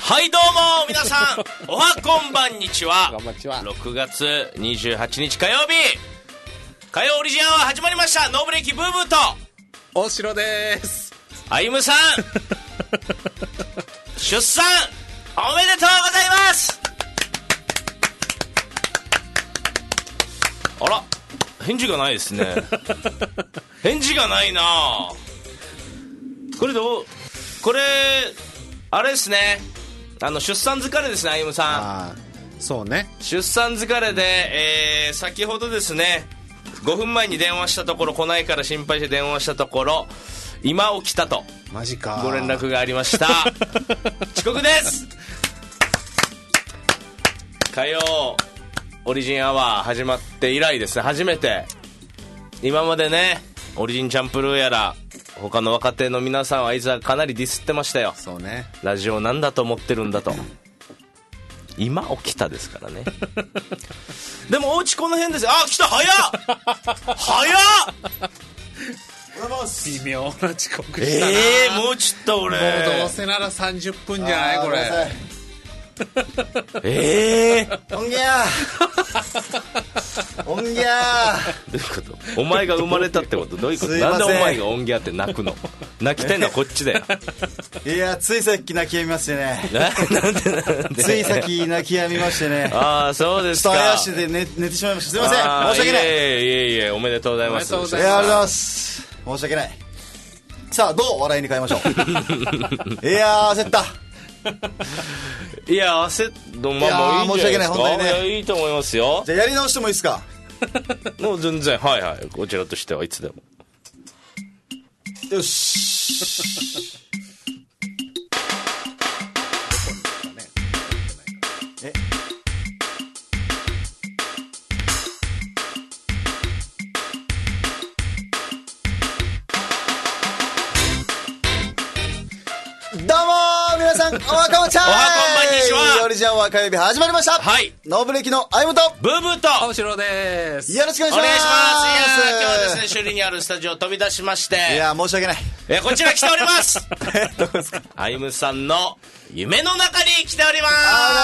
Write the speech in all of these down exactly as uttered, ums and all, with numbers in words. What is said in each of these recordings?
はいどうも皆さんおはこんばんにちは。 こんばんちは。 ろくがつにじゅうはちにち火曜日、火曜オリジンアワー始まりました。ノーブレーキブーブーと大城です。 あゆむさん出産おめでとうございます。あら返事がないですね返事がないな。これどう、これあれですね、あの出産疲れですね、あゆむさん。 あ、そうね、 出産疲れで、えー、先ほどですねごふんまえに電話したところ、来ないから心配して電話したところ、今起きたとマジかご連絡がありました遅刻です。火曜オリジンアワー始まって以来ですね、初めて。今までねオリジンチャンプルーやら他の若手の皆さんはあいつはかなりディスってましたよ。 そうね、 ラジオなんだと思ってるんだと。今起きたですからねでもおうちこの辺ですよ。あ、来た、早っ早っ微妙な遅刻したな。 ええー、もうちょっと俺もうどうせならさんじゅっぷんじゃないこれ。 ええー、 おんぎゃーおんぎゃーどういうこと？お前が生まれたってこと？どういうこと？ すいませんなんでお前がオンギャーって泣くの？泣きてんのはこっちだよー。いや、ついさっき泣き止みましてねななんでなんでついさっき泣き止みましてねああ、そうですか。 ちょっと怪しで寝、寝てしまいました。すいません、申し訳ない。 いえいえいえ、おめでとうございます。 おめでとうございます。 いや、ありがとうございます。申し訳ない。さあ、どう笑いに変えましょういやー、焦ったいや、焦っまあ、 いやーもういいんじゃないですか。 申し訳ない本当にねいや、いいと思いますよ。 じゃあやり直してもいいですか？ もう全然、はいはい、こちらとしてはいつでも。 よしえどうもー皆さん、おはこんちゃーい。 おはこんばんにちは。 オリジンアワー火曜日始まりました。 はい、 ノーブレーキのあゆむとブーブーと大城です。 よろしくお願いします。 お願いします。いやー、今日はですね、首里にあるスタジオを飛び出しまして、 いやー、申し訳ない。 えこちら来ておりますどこですか？ あゆむさんの夢の中に来ております。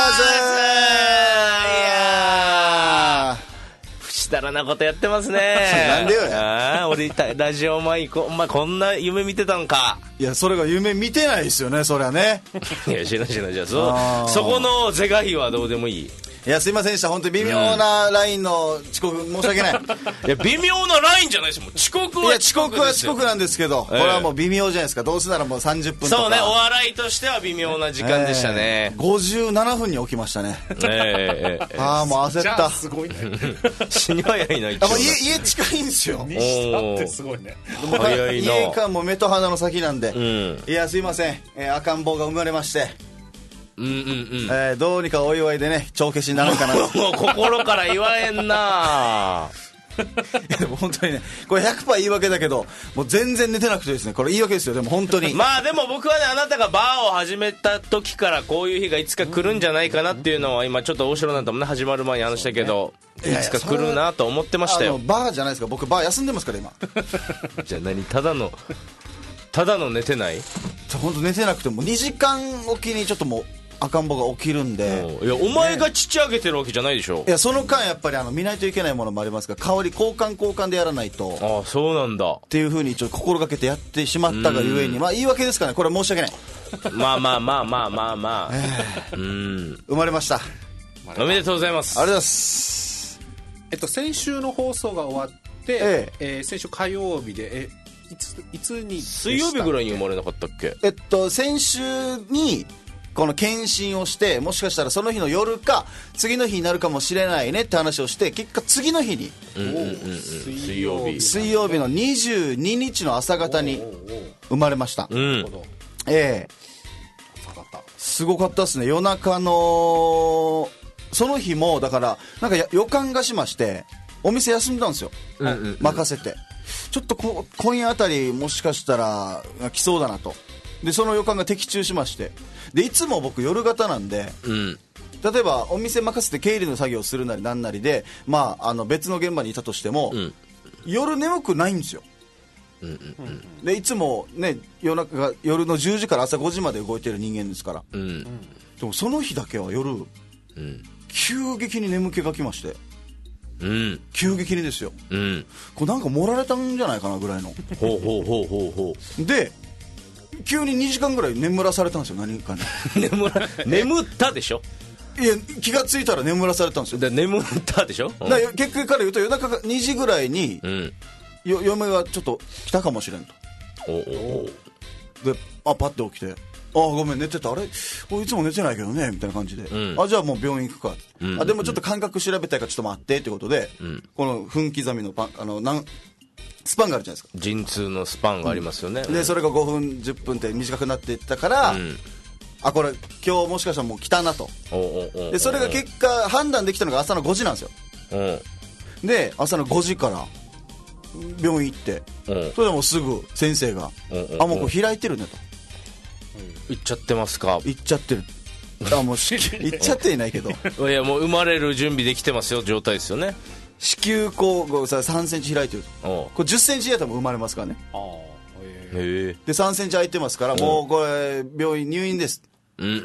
あー不死だらなことやってますねなんでよや。 ああ、俺ラジオ前こ、お前こんな夢見てたんか。 いや、それが夢見てないですよね、そりゃね。 いや、しなしな、じゃああーそそこの是が非はどうでもいい。 いや、すいませんでした。本当に微妙なラインの遅刻、申し訳ない。 いや、微妙なラインじゃないです。もう遅刻はいや、遅刻はですよ。 遅刻なんですけど、これはもう微妙じゃないですか。どうせならもうさんじゅっぷんとか。 そうね、お笑いとしては微妙な時間でしたね。 えーごじゅうななふんに起きましたね。 えええええああ、もう焦じゃあった。 すごいね。 え死に早いな、一応あ、もう家、家近いんですよ。 にしたってすごいね。 もう早いな家からもう目と鼻の先なんで。 うんいや、すいません。えー赤ん坊が生まれまして、 うんうんうんえーどうにかお祝いでね、帳消しにならんかな。いもう心から言わえんなや、でも本当にね、これ ひゃくパーセント 言い訳だけど、もう全然寝てなくてですね、これ言い訳ですよ、でも本当に。 まあでも僕はね、あなたがバーを始めた時からこういう日がいつか来るんじゃないかなっていうのは今ちょっと大城なんともね始まる前に話したけど、いねいやいやつか来るなと思ってましたあのよ。 バーじゃないですか、僕バー休んでますから今。 じゃあ何、ただのただの寝てない？ 本当寝てなくてもにじかんおきにちょっともう赤ん坊が起きるんで、 いや、お前が乳上げてるわけじゃないでしょ。 いや、その間やっぱりあの見ないといけないものもありますから、香り交換交換でやらないとっああ、そうなんだ。 ていうふうにちょっと心がけてやってしまったがゆえに、まあ言い訳ですかね、これは申し訳ない。 まあまあまあまあまあまあ、うん生まれました。ありがとうおめでとうございます。 ございます。 えっと先週の放送が終わって、 ええー先週火曜日で、えいついつに水曜日ぐらいに生まれなかったっけ？ えっと先週にこの検診をして、もしかしたらその日の夜か次の日になるかもしれないねって話をして、結果次の日にうんうんうんうん、水曜日。 水曜日のにじゅうににちの朝方に生まれました。 うん。 ええ朝方すごかったですね。夜中のその日もだからなんかや予感がしまして、お店休んだんですよ、 うんうんうん、 任せてちょっとこ今夜あたりもしかしたら来そうだなと。でその予感が的中しまして、でいつも僕夜型なんで、 うん、 例えばお店任せて経理の作業をするなりなんなりで、まあ、あの別の現場にいたとしても、うん、夜眠くないんですよ、うんうんうん、でいつも、ね、夜中夜のじゅうじから朝ごじまで動いてる人間ですから、うん、 でもその日だけは夜、 うん、 急激に眠気がきまして、 うん、 急激にですよ、 うん、 これなんか盛られたんじゃないかなぐらいのほうほうほうほうほうで急ににじかんぐらい眠らされたんですよ、何かに眠ら眠ったでしょ。 いや気がついたら眠らされたんですよ。 で眠ったでしょ、うん、 だから結果から言うと夜中にじぐらいに、 うん、 よ嫁がちょっと来たかもしれんと。 おおであパッて起きて、あごめん寝てた、あれいつも寝てないけどねみたいな感じで、うん、あじゃあもう病院行くか、うん、あでもちょっと感覚調べたいからちょっと待ってってことで、うん、この分刻みのパンあのなんスパンがあるじゃないですか、 陣痛のスパンがありますよね、 うん、でそれがごふんじゅっぷんって短くなっていったから、うん、あこれ今日もしかしたらもう来たなと。 おおおでそれが結果判断できたのが朝のごじなんですよ。 おで朝のごじから病院行って、それでもうすぐ先生があもうこれ開いてるねと、 行っちゃってますか。 行っちゃってるあもう行っちゃっていないけどいやもう生まれる準備できてますよ状態ですよね。 子宮口がさんセンチ開いてると、これじゅっセンチやったらもう生まれますからね。 あへでさんセンチ開いてますから、もうこれ病院入院です、 うんうんうん、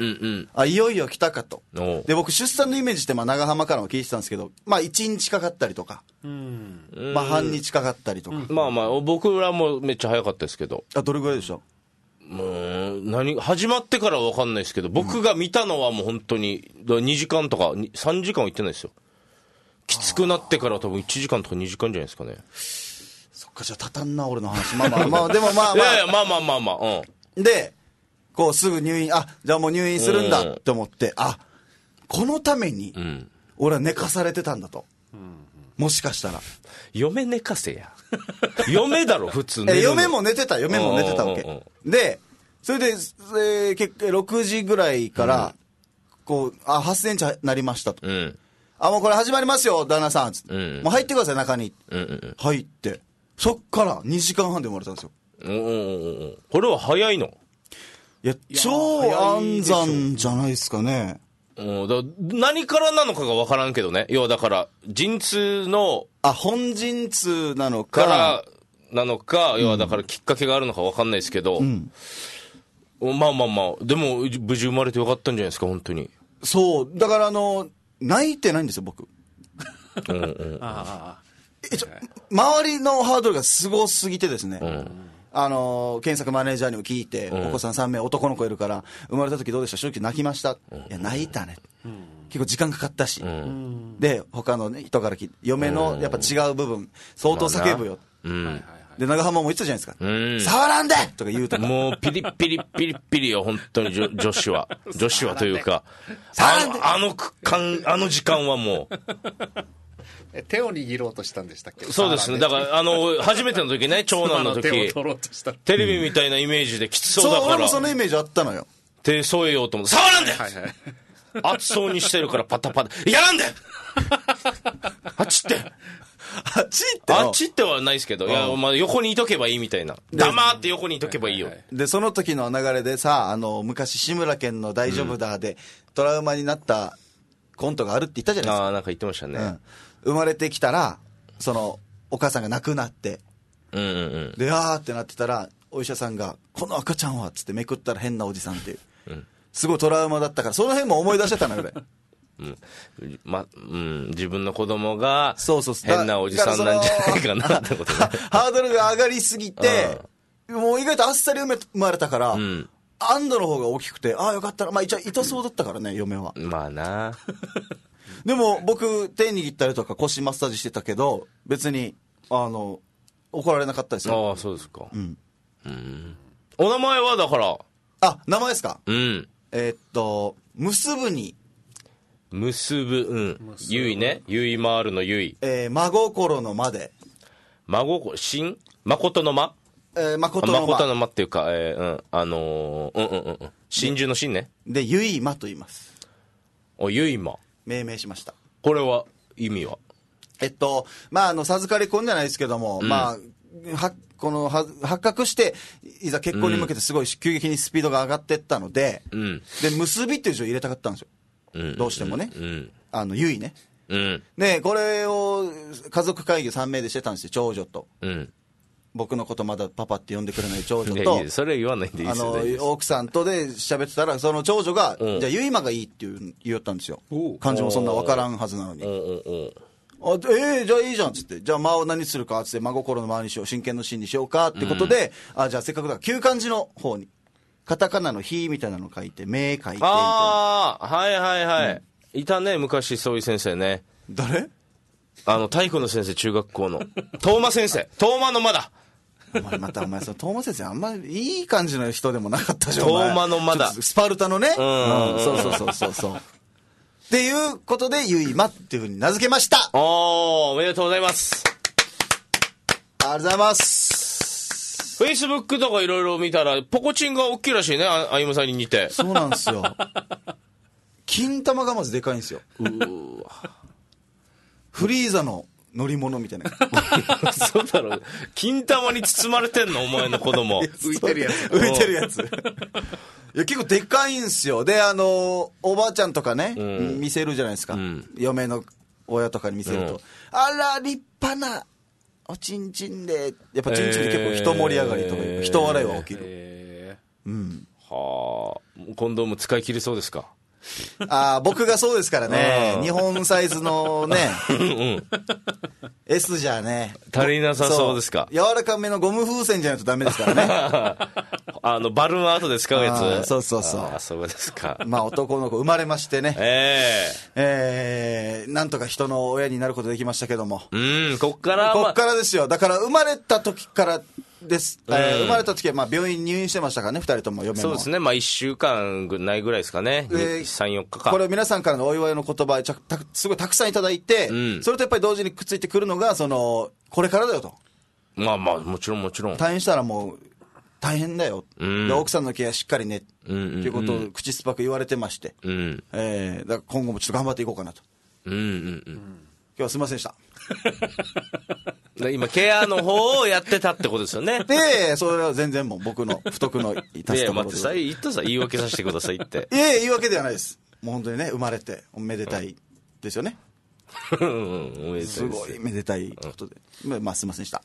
あいよいよ来たかと。で僕出産のイメージってまあ長浜からも聞いてたんですけど、まあいちにちかかったりとか、うんまあ半日かかったりとか、うん、 まあまあ僕らもめっちゃ早かったですけど。 あどれぐらいでした？ もう何始まってからは分かんないですけど、僕が見たのはもう本当ににじかんとかさんじかんは行ってないですよ。きつくなってから多分いちじかんとかにじかんじゃないですかね。 そっかじゃあたたんな俺の話まあまあまあでもまあまあいやいやまあまあまあまあ、 うん、でこうすぐ入院、あじゃあもう入院するんだって思って、あこのために俺は寝かされてたんだと、うん、もしかしたら嫁寝かせや嫁だろ普通え嫁も寝てた嫁も寝てたわけで、それで、えー、結局ろくじぐらいから、うん、こうあはちセンチなりましたと、うん、あもうこれ始まりますよ旦那さんつって、うん、もう入ってください中に、うんうんうん、入ってそっからにじかんはんで生まれたんですよ。 おーこれは早いの？ いや超安産じゃないですかね。 うんだ何からなのかが分からんけどね。要はだから陣痛のあ本陣痛なのかからなのか、要はだからきっかけがあるのか分かんないですけど、うん、まあまあまあでも無事生まれてよかったんじゃないですか本当に。 そうだからあの泣いてないんですよ僕うん、うん、あえちょ周りのハードルがすごすぎてですね、うんあのー、検索マネージャーにも聞いて、うん、お子さんさんめい男の子いるから生まれた時どうでした正直泣きました、うん、いや泣いたね、うん、結構時間かかったし、うん、で他の、ね、人から聞いて嫁のやっぱ違う部分相当叫ぶよ、うん、で長浜も言ってたじゃないですか、うん、触らんでとか言うとかもうピリッピリッピリッピリよ本当に女子は女子はというか触らんであの間あの時間はもう手を握ろうとしたんでしたっけ？ そうですね。だからあの初めての時ね長男の時手を取ろうとしたテレビみたいなイメージできつそうだから、 そう俺もそのイメージあったのよ。 手添えようと思って触らんで、はいはい、熱そうにしてるからパタパタやらんであっちってあっちってあっちってはないですけど、いやまあ横にいとけばいいみたいな黙って横にいとけばいいよ。 でその時の流れでさあの昔志村けんの大丈夫だで、うん、トラウマになったコントがあるって言ったじゃないですか。 ああなんか言ってましたね、うん生まれてきたらそのお母さんが亡くなって、うんうんうん、であーってなってたらお医者さんがこの赤ちゃんはっつってめくったら変なおじさんっていう、うん、すごいトラウマだったからその辺も思い出してたのよ俺、 うんまうん、自分の子供が変なおじさんなんじゃないかなってことねハードルが上がりすぎてもう意外とあっさり生まれたから、うん、安堵の方が大きくてああよかったらまあ一応痛そうだったからね嫁はまあなでも僕手握ったりとか腰マッサージしてたけど別にあの怒られなかったですよ。 ああそうですか、うん、うんお名前はだからあ名前ですか、 うん、 えー、っと結ぶに結ぶうんゆいねゆいまーるのゆい、 えー、真心の間で真心真誠の間えー、誠の間誠の間っていうか、えー、うんあのー、うんうんうん真珠の真ねでゆいまと言います。 おゆいま命名しました。 これは意味はえっとまああの授かり婚じゃないですけども、うん、まあはこのは発覚していざ結婚に向けてすごい急激にスピードが上がっていったので、うん、で結びっていう字を入れたかったんですよ、うん、どうしてもね、うん、あのゆいね、うん、でこれを家族会議さんめいでしてたんですよ長女と、うん、 僕のことまだパパって呼んでくれない長女と、 いやいやそれは言わないでいいですよ。 あの奥さんとで喋ってたら、その長女が、 うん、 じゃあゆいまがいいって言言ったんですよ。漢字もそんな分からんはずなのに。 うんうんうん、 あえー、じゃあいいじゃんっつって、じゃあ間を何するかっつって、真心の間にしよう、真剣の真にしようかってことで、うん、あじゃあせっかくだから旧漢字の方にカタカナのひみたいなの書いて、目書いて、 ああはいはいはい、うん、いたね昔そういう先生ね。 誰？ あの体育の先生、中学校の東間先生、東間の間だ。 お前またお前その東間先生あんまりいい感じの人でもなかったじゃん。 東間の間だ、 スパルタのね、 うんうん、そうそうそうそうそうっていうことでゆいまっていうふうに名付けました。 おー、おめでとうございます。 ありがとうございます。 フェイスブックとかいろいろ見たらポコチンが大きいらしいね、あゆむさんに似て。 そうなんですよ。金玉がまずでかいんですよ。 うーわフリーザの乗り物みたいな。 そうだろう。金玉に包まれてんのお前の子供。 浮いてるやつ。 浮いてるやつ。いや結構でかいんすよ。であのおばあちゃんとかね、うん、見せるじゃないですか、うん、嫁の親とかに見せると、うん、あら立派なおちんちんで、やっぱちんちんで結構人盛り上がりとか、えー、人笑いは起きる、えー、うん、 はあ、コンドーム使い切りそうですか？ あ僕がそうですからね、日本サイズのね、うん、S じゃね足りなさそうですか？ 柔らかめのゴム風船じゃないとダメですからね。 あのバルーンアートで使うやつ。 そうそうそう。 あそうですか。 まあ男の子生まれましてね、 えー、 えー、なんとか人の親になることできましたけども、 うんこっから、ま、 こっからですよ。だから生まれた時からです、うん、えー、生まれた時はまあ病院入院してましたからね、ふたりとも嫁も。 そうですね、まあいっしゅうかんないぐらいですかね、えー、さん、よっかか。 これ皆さんからのお祝いの言葉すごいたくさんいただいて、うん、それとやっぱり同時にくっついてくるのがそのこれからだよと。 まあまあもちろんもちろん。 退院したらもう大変だよ、うん、で奥さんのケアしっかりね、 うんうんうん、 ということを口酸っぱく言われてまして、うん、えー、だから今後もちょっと頑張っていこうかなと、 うんうんうん、今日はすいませんでした。 今ケアの方をやってたってことですよね。 でそれは全然もう僕の不徳の致すところで。いや待ってさ、言ったさ、言い訳させてくださいって。 いやいや言い訳ではないです。もう本当にね、生まれておめでたいですよね。 うん、おめでたいです。 すごいめでたいことで、うん、まあすいませんでした。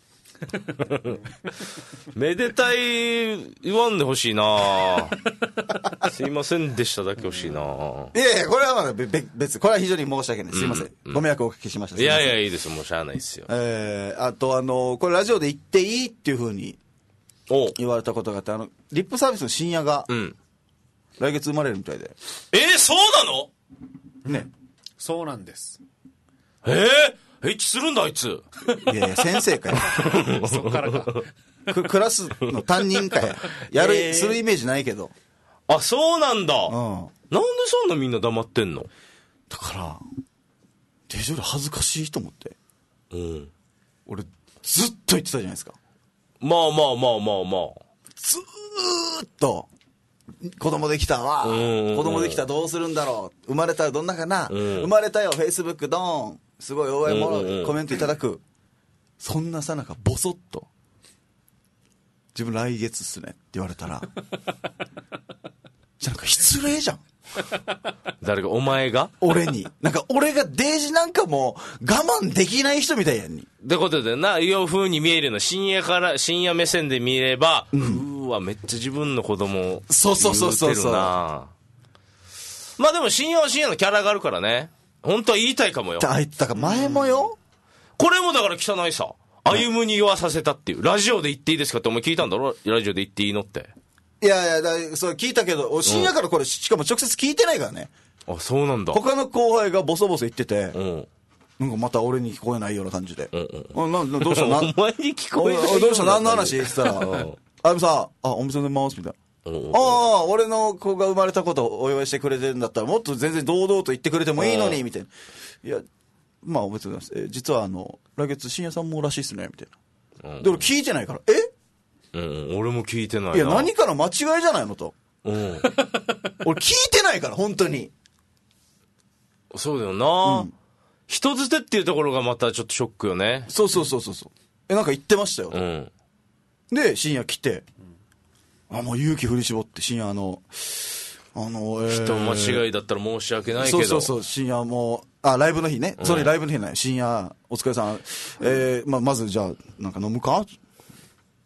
めでたい言わんでほしいな。すいませんでしただけほしいな。 いやいやこれはまだ別、これは非常に申し訳ない、すいません、うんうん、ご迷惑をおかけしました。 いやいやいいです、もうしゃあないですよ。 えー、あとあのこれラジオで言っていいっていうふうに言われたことがあって、あのリップサービスの深夜が、うん、来月生まれるみたいで。 えー、そうなの？ ね、 そうなんです。 えーエッチするんだあいつ。いやいや先生かよ。 そっからか。 クラスの担任かや。やる、えー、するイメージないけど。 あそうなんだ、うん、なんでそんなみんな黙ってんの？ だから手錠で恥ずかしいと思って、うん、俺ずっと言ってたじゃないですか。 まあまあまあまあまあずーっと子供できたわ、うんうん、子供できたどうするんだろう、生まれたらどんなかな、うん、生まれたよフェイスブックドーンすごい応援も、うんうん、コメントいただく。そんなさなかボソッと自分来月っすねって言われたらじゃなんか失礼じゃん。 誰が？お前が？ 俺になんか俺がデージなんかもう我慢できない人みたいやんに。 ってことでな、いう風に見えるの深夜から深夜目線で見れば、うん、うわめっちゃ自分の子供を言うてるな。 そうそうそうそうそう。 まあでも深夜は深夜のキャラがあるからね。本当は言いたいかもよ。 あいつだから前もよ、 これもだから汚いさ、歩むに言わさせたっていう。ラジオで言っていいですかってお前聞いたんだろ、ラジオで言っていいのって。いやいやだそれ聞いたけど深夜からこれ、うん、しかも直接聞いてないからね。 あそうなんだ。 他の後輩がボソボソ言ってて、うん、なんかまた俺に聞こえないような感じで、うんうん、ななどうしたなお前に聞こえないような感じでどうした何の話って言ったらあやむさんあお店で回すみたいな。ああ俺の子が生まれたことをお祝いしてくれてるんだったらもっと全然堂々と言ってくれてもいいのにみたいな。いやまあおめでとうございます、えー、実はあの来月深夜さんもらしいっすねみたいな、うん、で俺聞いてないからえうん、俺も聞いてないな。 いや何かの間違いじゃないのと、うん、俺聞いてないから本当に。 そうだよな、うん、人づてっていうところがまたちょっとショックよね。 そうそうそうそうそうえなんか言ってましたよ、うん、で深夜来て、うん、あもう勇気振り絞って深夜あのあの、えー、 人間違いだったら申し訳ないけど、 そうそうそう深夜もうあライブの日ね、うん、それライブの日ない深夜お疲れさん、えーまあ、まずじゃあなんか飲むか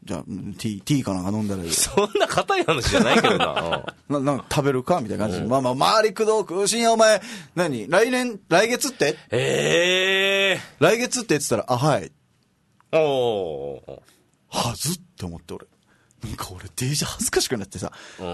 じゃあ、ティー、ティーかなんか飲んだらいい。 そんな硬い話じゃないけどな。 な、なんか食べるかみたいな感じで。まあまあ、周りくどく、深夜お前、何来年、来月ってええー。来月って言ってたら、あ、はい。 おー。 はずって思って俺。なんか俺、デージ恥ずかしくなってさ。 うん。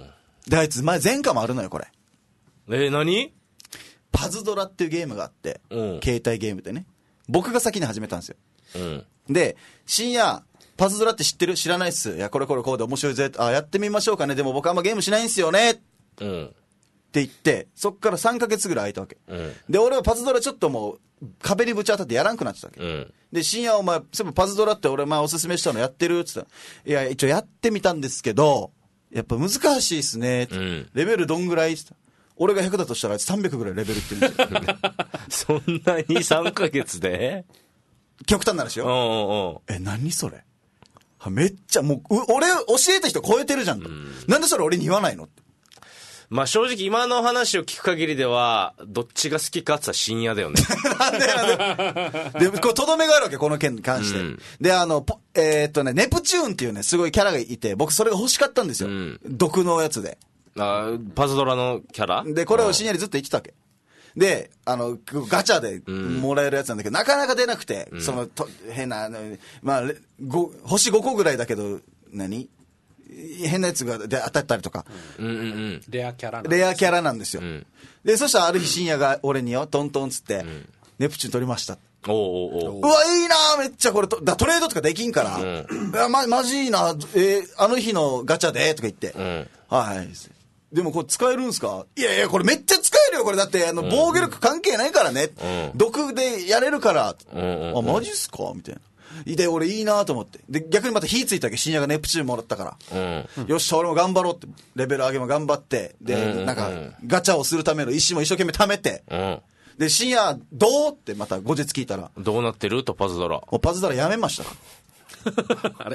で、あいつ、前、前科もあるのよ、これ。 えー、何パズドラっていうゲームがあって、 うん、 携帯ゲームでね。僕が先に始めたんですよ。 うん。 で、深夜、パズドラって知ってる？知らないっす。いや、これこれこうで面白いぜ。あ、やってみましょうかね。でも僕あんまゲームしないんすよね。 うん。 って言って、そっからさんかげつぐらい空いたわけ。 うん。 で、俺はパズドラちょっともう、壁にぶち当たってやらんくなってたわけ。 うん。 で、深夜お前、そういえばパズドラって俺前おすすめしたのやってるって言ったら、いや、一応やってみたんですけど、やっぱ難しいっすね。うん。レベルどんぐらいって言ったら、俺がひゃくだとしたらあいつさんびゃくぐらいレベルって言うんだよ。 そんなにさんかげつで極端な話よ。 うんうんうん。 え、何それめっちゃ、もう、俺、教えた人超えてるじゃんと。うん、なんでそれ俺に言わないのって。 まあ正直今の話を聞く限りでは、どっちが好きかって言ったら深夜だよね。 なんでなんで。で、これ、とどめがあるわけ、この件に関して。うん、で、あの、えー、っとね、ネプチューンっていうね、すごいキャラがいて、僕それが欲しかったんですよ。うん、毒のやつで。 あパズドラのキャラで、これを深夜にずっと言ってたわけ。で、あの、ガチャでもらえるやつなんだけど、うん、なかなか出なくて、うん、その、と変な、まあ、ご星ごこぐらいだけど、何変なやつがで当たったりとか、 うんうんうん、 レアキャラレアキャラなんですよ。うん、で、そしたらある日深夜が俺によ、トントンつって、うん、ネプチューン取りました。 おうおうおううわ、いいなめっちゃこれと、だトレードとかできんから、うん、いや、ま、マジいいな、えー、あの日のガチャで、とか言って、うん、はい。でもこれ使えるんすか？いやいや、これめっちゃ使えるよ、これだって、あの、防御力関係ないからね。うん、毒でやれるから。うんうんうん、あ、マジっすかみたいな。で、俺いいなと思って。で、逆にまた火ついたわけ、深夜がネプチューンもらったから。うん、よっしゃ、俺も頑張ろうって、レベル上げも頑張って、で、うんうんうん、なんか、ガチャをするための石も一生懸命貯めて、うん、で、深夜、どうってまた後日聞いたら。 どうなってると、パズドラ。 お、パズドラやめました。 あれ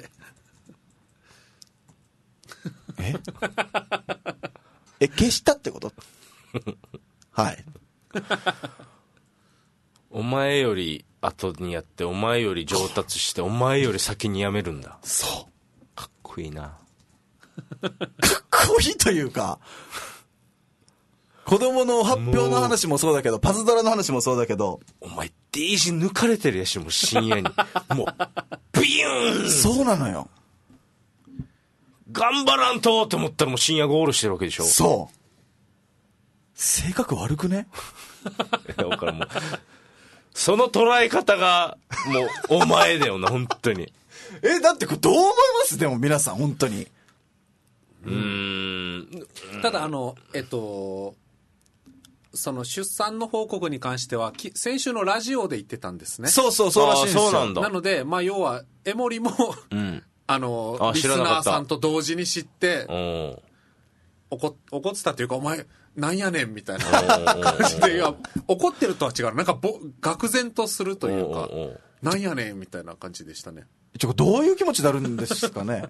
ええ、消したってことはい。 お前より後にやって、お前より上達して、お前より先にやめるんだ。 そう。 かっこいいな。 かっこいいというか、子供の発表の話もそうだけど、パズドラの話もそうだけど、 お前、デージ抜かれてるやし、もう深夜に。もう、ビユーンそうなのよ。 頑張らんとって思ったらもう深夜ゴールしてるわけでしょ。 そう。性格悪くねいや、だからもう、その捉え方が、もう、お前だよな、本当に。 え、だってこれどう思いますでも皆さん、本当に。 うーん。 ただ、あの、えっと、その出産の報告に関しては、先週のラジオで言ってたんですね。 そうそう、そうらしいんですよ。 そうなんだ。 なので、まあ、要は、江森も、うん、あのあリスナーさんと同時に知って怒, 怒ってたというか、お前なんやねんみたいな感じで、いや怒ってるとは違う、なんかぼ愕然とするというか、なんやねんみたいな感じでしたね。 ちょどういう気持ちになるんですかね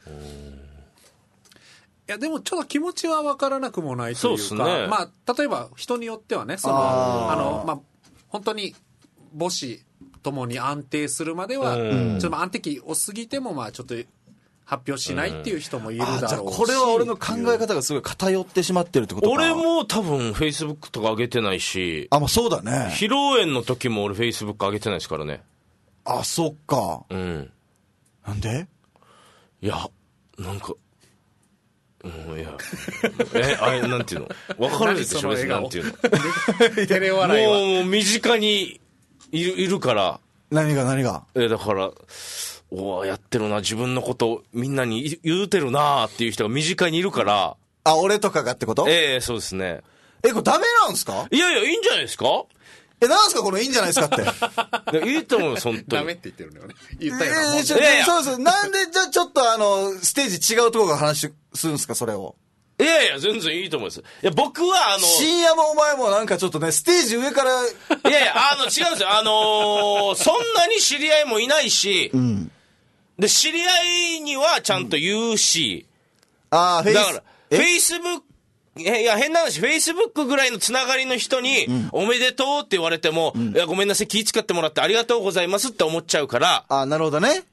いやでもちょっと気持ちは分からなくもないというか、 そうですね、 まあ、例えば人によってはね、そのああの、まあ、本当に母子ともに安定するまでは、うん、ちょっと安定期を過ぎてもまあちょっと発表しないっていう人もいるだろうし、うん、 じゃあこれは俺の考え方がすごい偏ってしまってるってことか。 俺も多分フェイスブックとか上げてないし、 あ、まあそうだね。 披露宴の時も俺フェイスブック上げてないですからね。 あ、そっか。 うん。 なんで？ いや、なんか、うん、いや、え、あれ、なんていうの分かるでしょ、別になんていうの照れ笑いは。 もう身近にいる、いるから。 何が何がえ、だから、おーやってるな、自分のことみんなに言うてるなっていう人が身近にいるから。 あ、俺とかがってこと？ ええー、そうですね。 え、これダメなんすか？ いやいや、いいんじゃないですか？ え、なんすかこのいいんじゃないですかって。 いいと思うよ、本当に。 ダメって言ってるのよね。言ったよな。 えー、ちょ、いやいやそうそう。なんでじゃあちょっとあの、ステージ違うところが話するんすか、それを。 いやいや、全然いいと思います。いや、僕はあの、 深夜もお前もなんかちょっとね、ステージ上から。いやいや、あの、違うんですよ。あのー、そんなに知り合いもいないし、うん、で、知り合いにはちゃんと言うし、 うん、ああ、フェイス。 だから、フェイスブック、いや、変な話、フェイスブックぐらいのつながりの人に、うん、おめでとうって言われても、うん、いや、ごめんなさい、気遣ってもらってありがとうございますって思っちゃうから。 あ、なるほどね。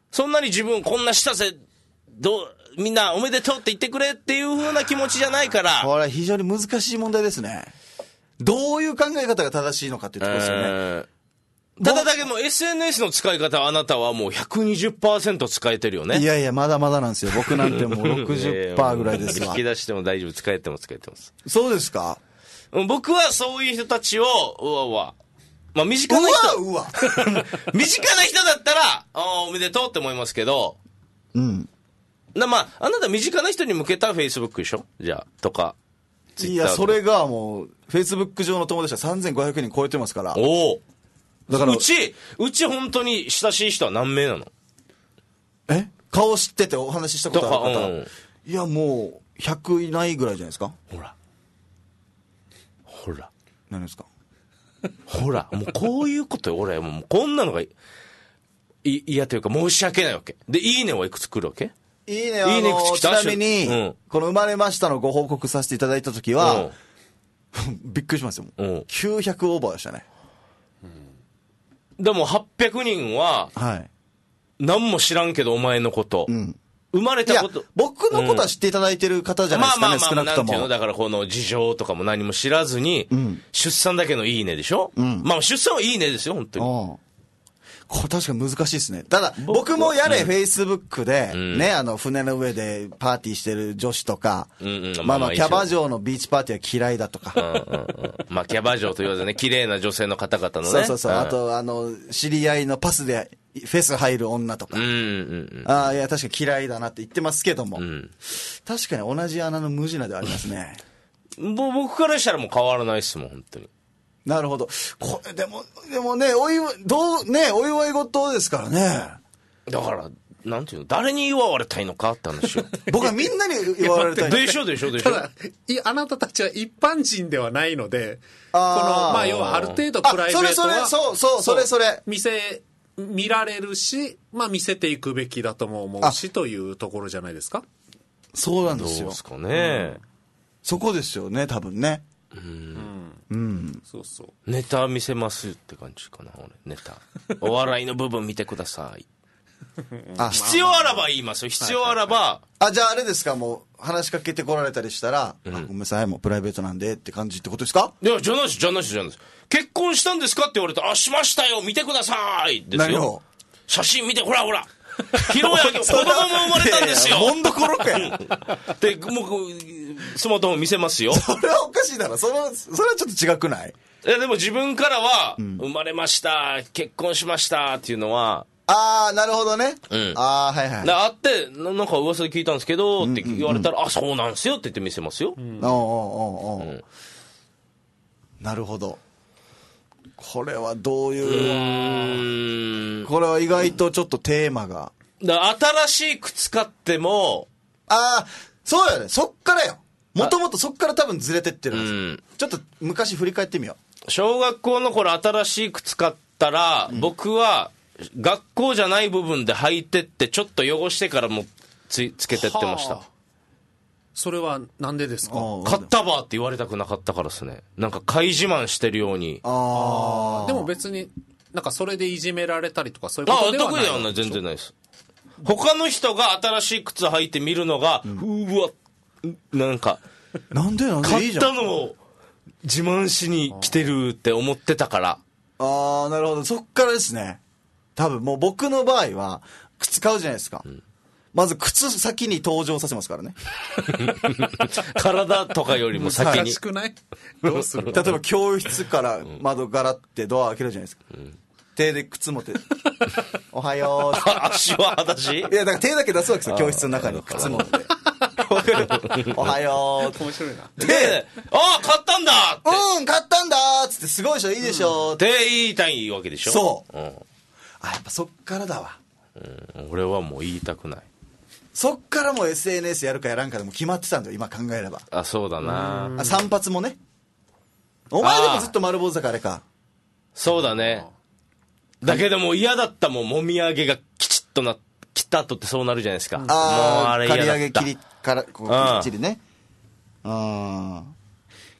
そんなに自分こんなしたぜ、どう、みんなおめでとうって言ってくれっていう風な気持ちじゃないから。 これは非常に難しい問題ですね。どういう考え方が正しいのかっていうところですよね。えー、ただだけども エスエヌエス の使い方はあなたはもう ひゃくにじゅっパーセント 使えてるよね。 いやいや、まだまだなんですよ。僕なんてもう ろくじゅっパーセント ぐらいですわ。 聞き出しても大丈夫。使えても使えてます。 そうですか？ 僕はそういう人たちを、うわうわ。まあ身近な人。 うわうわ。 身近な人だったら、あおめでとうって思いますけど。 うん。 な、まあ、あなた身近な人に向けた Facebook でしょ？じゃあ、とか。 いや、それがもう、Facebook 上の友達はさんぜんごひゃくにん超えてますから。 おお。 だから。 うち、うち本当に親しい人は何名なの？ え？顔知っててお話ししたことある方。 うん、 いや、もう、ひゃくいないぐらいじゃないですか？ ほら。ほら。 何ですか？ ほら、もうこういうことよ。俺、もうこんなのがい嫌というか申し訳ないわけ。で、いいねはいくつ来るわけ？ いいねは、いいねちなみに、うん、この生まれましたのご報告させていただいたときは、うん、びっくりしますよ。うん、きゅうひゃくオーバーでしたね。 うん、でもはっぴゃくにんは、はい、何も知らんけどお前のこと。うん、生まれたこと。 僕のことは知っていただいてる方じゃないですかね、 うん、まあまあまあ、 少なくとも。 なんていうの、だからこの事情とかも何も知らずに、うん、出産だけのいいねでしょ？うん、まあ出産はいいねですよ、本当に。 これ確かに難しいですね。ただ、僕もやれ、フェイスブックで、ね、あの、船の上でパーティーしてる女子とか、まあまあ、キャバ嬢のビーチパーティーは嫌いだとか。 まあ、キャバ嬢と言わずね、綺麗な女性の方々のね。 そうそうそう。あと、あの、知り合いのパスでフェス入る女とか。ああ、いや、確かに嫌いだなって言ってますけども。確かに同じ穴の無地なでありますね。 僕からしたらもう変わらないっすもん、本当に。 なるほど。これでも、でもね、お祝い、どう、ね、お祝い事ですからね。 だから、なんていうの、誰に祝われたいのかって話を。 僕はみんなに祝われたいの。 でしょでしょでしょ。 ただ、い、あなたたちは一般人ではないので、この、まあ、要はある程度プライベートは。それそれ、 そうそう、それそれ。 見せ、見られるし、まあ見せていくべきだとも思うし、というところじゃないですか。 そうなんですよ。 どうですかね。うん、 そこですよね、多分ね。 うん。 うん、 そうそう。 ネタ見せますって感じかな、俺。ネタ。お笑いの部分見てください。あ、必要あらば言いますよ。必要あらば。はいはいはい、 あ、じゃああれですか、もう話しかけてこられたりしたら、うん、あ、ごめんなさい、もうプライベートなんでって感じってことですか？ いや、じゃないし、じゃないし、じゃないし。結婚したんですかって言われたら、あ、しましたよ、見てくださいですよ。何を？写真見て、ほらほら。披露宴、子供も生まれたんですよ。 もんどころかや。 で、もう、スマートフォン見せますよ。 それはおかしいだろ。その、それはちょっと違くない？ いや、でも自分からは、うん、生まれました、結婚しましたっていうのは、 ああ、なるほどね。 うん。 ああ、はいはい。 あって、なんか噂で聞いたんですけど、って言われたら、うんうんうん、あ、そうなんですよって言って見せますよ。うん、おうおうおうおう、うん、なるほど。これはどういう、うこれは意外とちょっとテーマが。 だ新しい靴買っても、 ああ、そうやね。そっからよ。もともとそっから多分ずれてってるんです、うん、ちょっと昔振り返ってみよう。小学校の頃新しい靴買ったら、うん、僕は学校じゃない部分で履いてってちょっと汚してからも つ, つけてってました。はあ、 それはなんでですか？ 買ったばって言われたくなかったからですね。なんか買い自慢してるように。 ああ。でも別になんかそれでいじめられたりとかそういうことではない。ああ、特にはない、 全然ないです。他の人が新しい靴履いて見るのが、うん、うわ、なんか、 なんでなんでいいじゃん。 買ったのを自慢しに来てるって思ってたから。 ああ、なるほど。そっからですね。多分もう僕の場合は、靴買うじゃないですか。うん、まず靴先に登場させますからね。 体とかよりも先に。 難しくない？どうする？ 例えば教室から窓ガラってドア開けるじゃないですか。うん、手で靴持っておはよう足は裸足？いやだから手だけ出すわけですよ。教室の中に靴持っておはよう。 面白いな。 で、ああ買ったんだって、 うん買ったんだっつってすごいでしょ、いいでしょって言いたいわけでしょ。 そう、うん、あやっぱそっからだわ、 うん、俺はもう言いたくない。 そっからもう エスエヌエス やるかやらんかでも決まってたんだよ今考えれば。 あそうだなあ散髪もね。お前でもずっと丸坊主だからあれか。 そうだね。だけども嫌だったもん。もみあげがきちっとな切った後ってそうなるじゃないですか。 ああ、刈り上げ切りからこうきっちりね。ああ、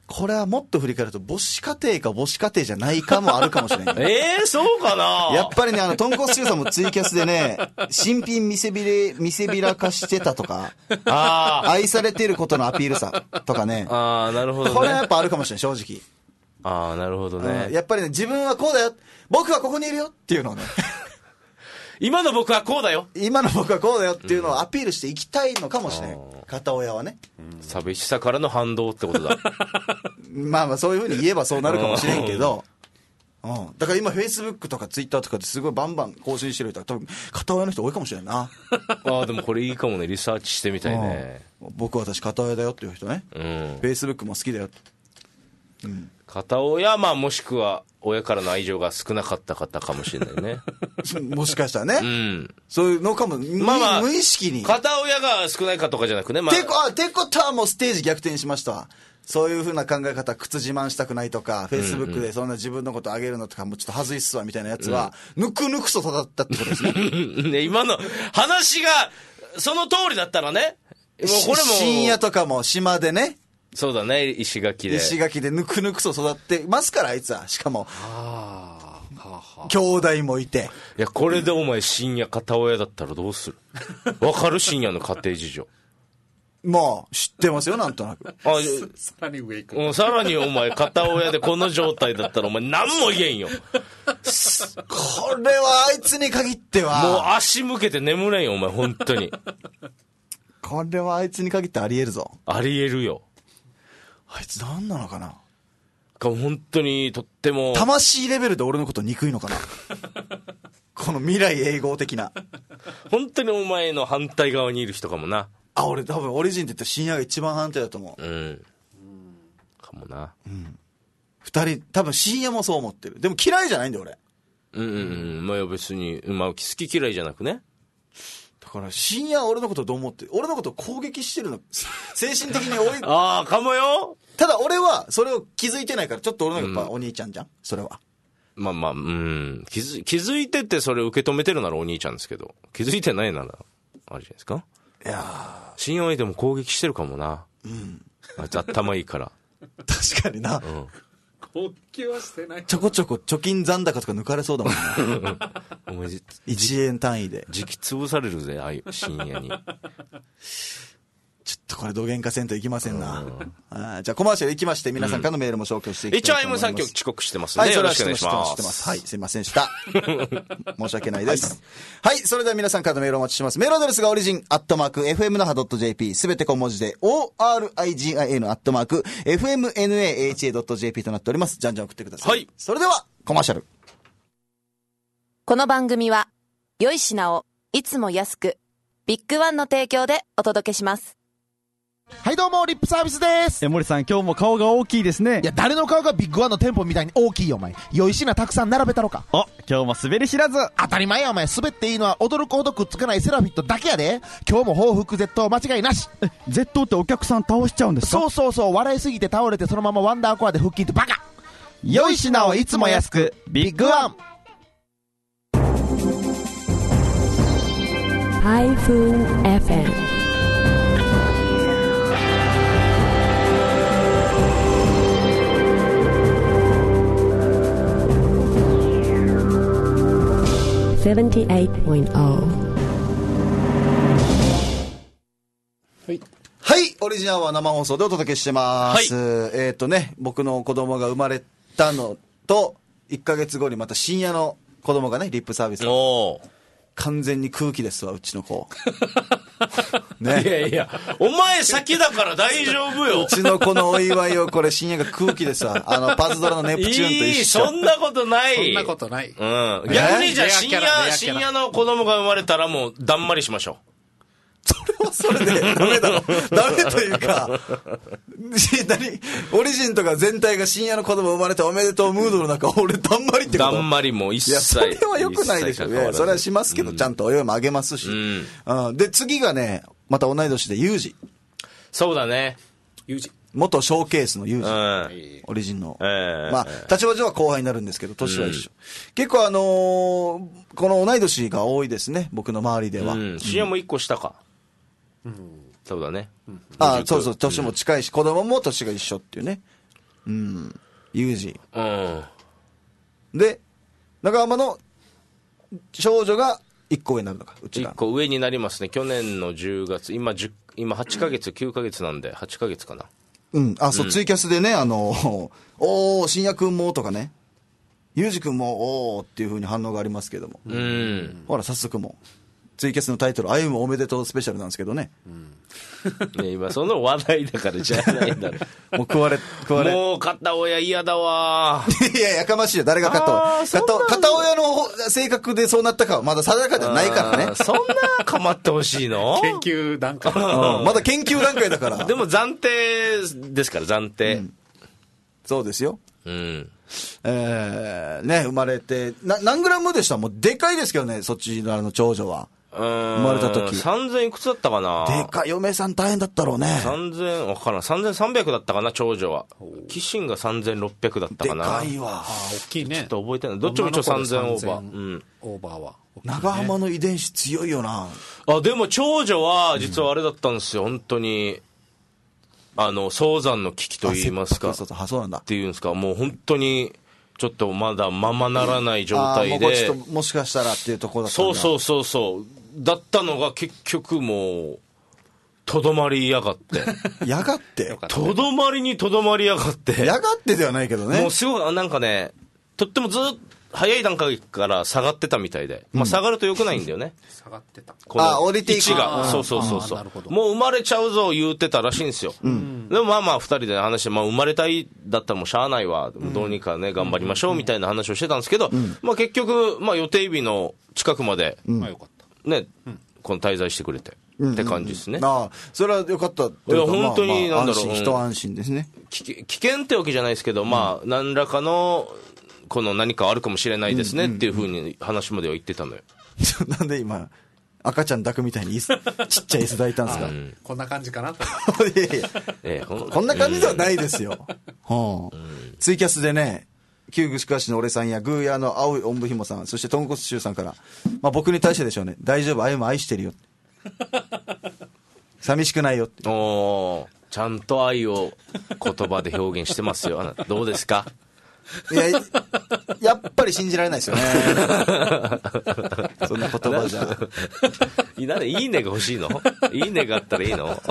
これはもっと振り返ると母子家庭か母子家庭じゃないかもあるかもしれないええー、そうかな。 やっぱりね、あの豚骨中さんもツイキャスでね、新品見せびれ見せびらかしてたとか、あ愛されていることのアピールさとかね。 ああ、なるほどね。 これはやっぱあるかもしれない、正直。 ああ、なるほどね、 うん、やっぱりね、自分はこうだよ、僕はここにいるよっていうのをね今の僕はこうだよ、 今の僕はこうだよっていうのをアピールしていきたいのかもしれない、うん、片親はね、 うん、寂しさからの反動ってことだまあまあそういうふうに言えばそうなるかもしれんけど、うん、だから今フェイスブックとかツイッターとかですごいバンバン更新してる人は多分片親の人多いかもしれんなああ、でもこれいいかもね、リサーチしてみたいね、 うん、僕私片親だよっていう人ね、うん、フェイスブックも好きだよ、 うん、片親、まあもしくは親からの愛情が少なかった方かもしれないねもしかしたらね、うん、そういうのかも、まあまあ、無意識に片親が少ないかとかじゃなくね、まあ、 てこあてことはもうステージ逆転しましたわ。そういう風な考え方、靴自慢したくないとか、フェイスブックでそんな自分のことあげるのとかもうちょっと恥ずいっすわみたいなやつは、うん、ぬくぬくと育ったってことですねね、今の話がその通りだったらね、もうこれも深夜とかも島でね、 そうだね、石垣で石垣でぬくぬくと育ってますから、あいつは。しかもはあ、はあ、兄弟もいて。 いや、これでお前深夜片親だったらどうするわかる、深夜の家庭事情。 まあ知ってますよ、なんとなく。あさらに上行く、 うん、さらにお前片親でこの状態だったらお前何も言えんよこれはあいつに限ってはもう足向けて眠れんよお前、本当にこれはあいつに限ってありえるぞ。 ありえるよ。 あいつ何なのかな、 本当にとっても魂レベルで俺のこと憎いのかなこの未来永劫的な本当にお前の反対側にいる人かもな。 あ、俺多分オリジンって言ったら深夜が一番反対だと思う。うん。 かもな。 うん。二人、多分深夜もそう思ってる。でも嫌いじゃないんだよ、俺。 うんうんうん。まあ別に、まあ好き嫌いじゃなくね。 だから深夜は俺のことどう思ってる？俺のことを攻撃してるの。精神的に追い。 ああ、かもよ。 ただ俺はそれを気づいてないから、ちょっと俺のやっぱお兄ちゃんじゃん、うん、それは。 まあまあ、うん。気づ、気づいててそれを受け止めてるならお兄ちゃんですけど、気づいてないなら、あれじゃないですか。いやー、深夜でも攻撃してるかもな。うん。あいつ頭いいから。 確かにな。うん。 攻撃はしてない。 ちょこちょこ貯金残高とか抜かれそうだもんね。お前いちえん単位で。 時期潰されるぜ、ああいう深夜に。 ちょっとこれどげんかせんといきませんな。あ、じゃあコマーシャルいきまして、皆さんからのメールも紹介していきたいと思います。 エイチアイエムさん 曲遅刻してますね。はい、 それは知ってます、知ってます。はい、すいませんでした。申し訳ないです。はい、はい、それでは皆さんからのメールをお待ちしてます。メールアドレスがオリジンアットマーク エフエムナハドットジェーピー、すべて小文字で オーアールアイジーアイエヌ アットマーク エフエムエヌエーエイチエードットジェーピー となっております。じゃんじゃん送ってください。はい。それではコマーシャル。 この番組は良い品をいつも安く、ビッグワンの提供でお届けします。 はいどうも、リップサービスです。 え、森さん今日も顔が大きいですね。 いや、誰の顔がビッグワンの店舗みたいに大きいよ、お前。良い品たくさん並べたろか。 あ、今日も滑り知らず。 当たり前や、お前。滑っていいのは驚くほどくっつかないセラフィットだけやで。今日も報復絶倒間違いなし。 え、絶倒ってお客さん倒しちゃうんですか？ そうそうそう、笑いすぎて倒れてそのままワンダーコアで腹筋ってバカ。 良い品をいつも安く、ビッグワン。 ハイフン エフエムセブンティエイトポイント。 はい、はい、オリジナルは生放送でお届けしてます、はい、えっ、ー、とね、僕の子供が生まれたのといっかげつごにまた深夜の子供がね、リップサービスを完全に空気ですわ、うちの子ね、いやいや、お前先だから大丈夫よ。 うちの子のお祝いをこれ深夜が空気ですわ。あのパズドラのネプチューンと一緒。 いい、そんなことない。 そんなことない。 うん。逆にじゃあ深夜、深夜の子供が生まれたらもうだんまりしましょう。 それはそれでダメだろ。ダメというか、何オリジンとか全体が深夜の子供生まれておめでとうムードの中、俺だんまりってこと？ だんまりも一切。いや、 それは良くないでしょ。いや、それはしますけど、うん、ちゃんとお祝いもあげますし。うんうん、で、次がね、また同い年でユージ。 そうだね。 ユージ。 元ショーケースのユージ。うん、オリジンの。えー、まあ、立場上は後輩になるんですけど、年は一緒。うん、結構あのー、この同い年が多いですね、僕の周りでは。うん。 深夜も一個下か。うん、そうだね。 ああ、そうそう、年も近いし、子供も年が一緒っていうね。 うん。ユージ。 うん。 で、長浜の少女がいっこ上になるのか、うちが。 いっこ上になりますね。去年のじゅうがつ、今じゅう、今はちかげつ、きゅうかげつなんで、はちかげつかな。 うん。あ、そう、うん、ツイキャスでね、あの、おー、深夜くんもとかね、ユージくんもおーっていう風に反応がありますけども。 うん。 ほら、早速もう。ツイキャスのタイトル、あゆむおめでとうスペシャルなんですけどね。 うん、ね今、その話題だからじゃないんだろ。 もう食われ、食われ。 もう、片親嫌だわ。 いや、やかましいよ。誰が片親。片, 片親の性格でそうなったかはまだ定かではないからね。 そんな構ってほしいの研究段階。 うん、まだ研究段階だから。 でも暫定ですから、暫定。うん、 そうですよ。 うん。 えー、ね、生まれて、な、何グラムでした？もうでかいですけどね、そっちのあの長女は。生まれた時さんぜんいくつだったかな。 でかい、嫁さん大変だったろうね。 さんぜん、わからん、さんぜんさんびゃくだったかな、長女は。キシンがさんぜんろっぴゃくだったかな。 でかいわ。 ああ、大きいね。 ちょっと覚えてない。どっちも一応さんぜんオーバー。 うん。オーバーは、ね。 長浜の遺伝子強いよな。 あ、でも長女は、実はあれだったんですよ、本当に。あの、早産の危機と言いますか。 そうそう、そうなんだ。 っていうんですか、もう本当に、ちょっとまだままならない状態で。 もうちょっともしかしたらっていうところだったんだ。 そうそうそうそう。だったのが結局もう、とどまりやがって。 やがってとどまりにとどまりやがって。 やがってではないけどね。 もうすごい、なんかね、とってもずっと早い段階から下がってたみたいで。まあ下がると良くないんだよね。 下がってた。 このあ、降りていく。 位置が。そうそうそうそう。もう生まれちゃうぞ言うてたらしいんですよ。うん、でもまあまあ二人で話して、まあ生まれたいだったらもうしゃあないわ。どうにかね、頑張りましょうみたいな話をしてたんですけど、うん、まあ結局、まあ予定日の近くまで、 まあよかった。 ね、うんこの滞在してくれて、うんうん、って感じですね。 ああ、それは良かったっていうか。いや、本当に、なんだろう。 まあまあ、安心、一安心ですね。 危険ってわけじゃないですけど、うん、まあ、何らかの、この何かあるかもしれないですねっていうふうに話までは言ってたのよ。 なんで今、赤ちゃん抱くみたいにちっちゃい椅子抱いたんですか、うん、 こんな感じかなと。 いやいや、えー、こんな感じではないですよ。うん、ツイキャスでね、旧串川市の俺さんやグーヤーの青いおんぶひもさん、そして豚骨臭さんから、まあ僕に対してでしょうね、大丈夫、あゆも愛してるよ。寂しくないよって。 おー、ちゃんと愛を言葉で表現してますよ。どうですか？ いや、やっぱり信じられないですよね。そんな言葉じゃ。 なんでいいねが欲しいの？いいねがあったらいいの？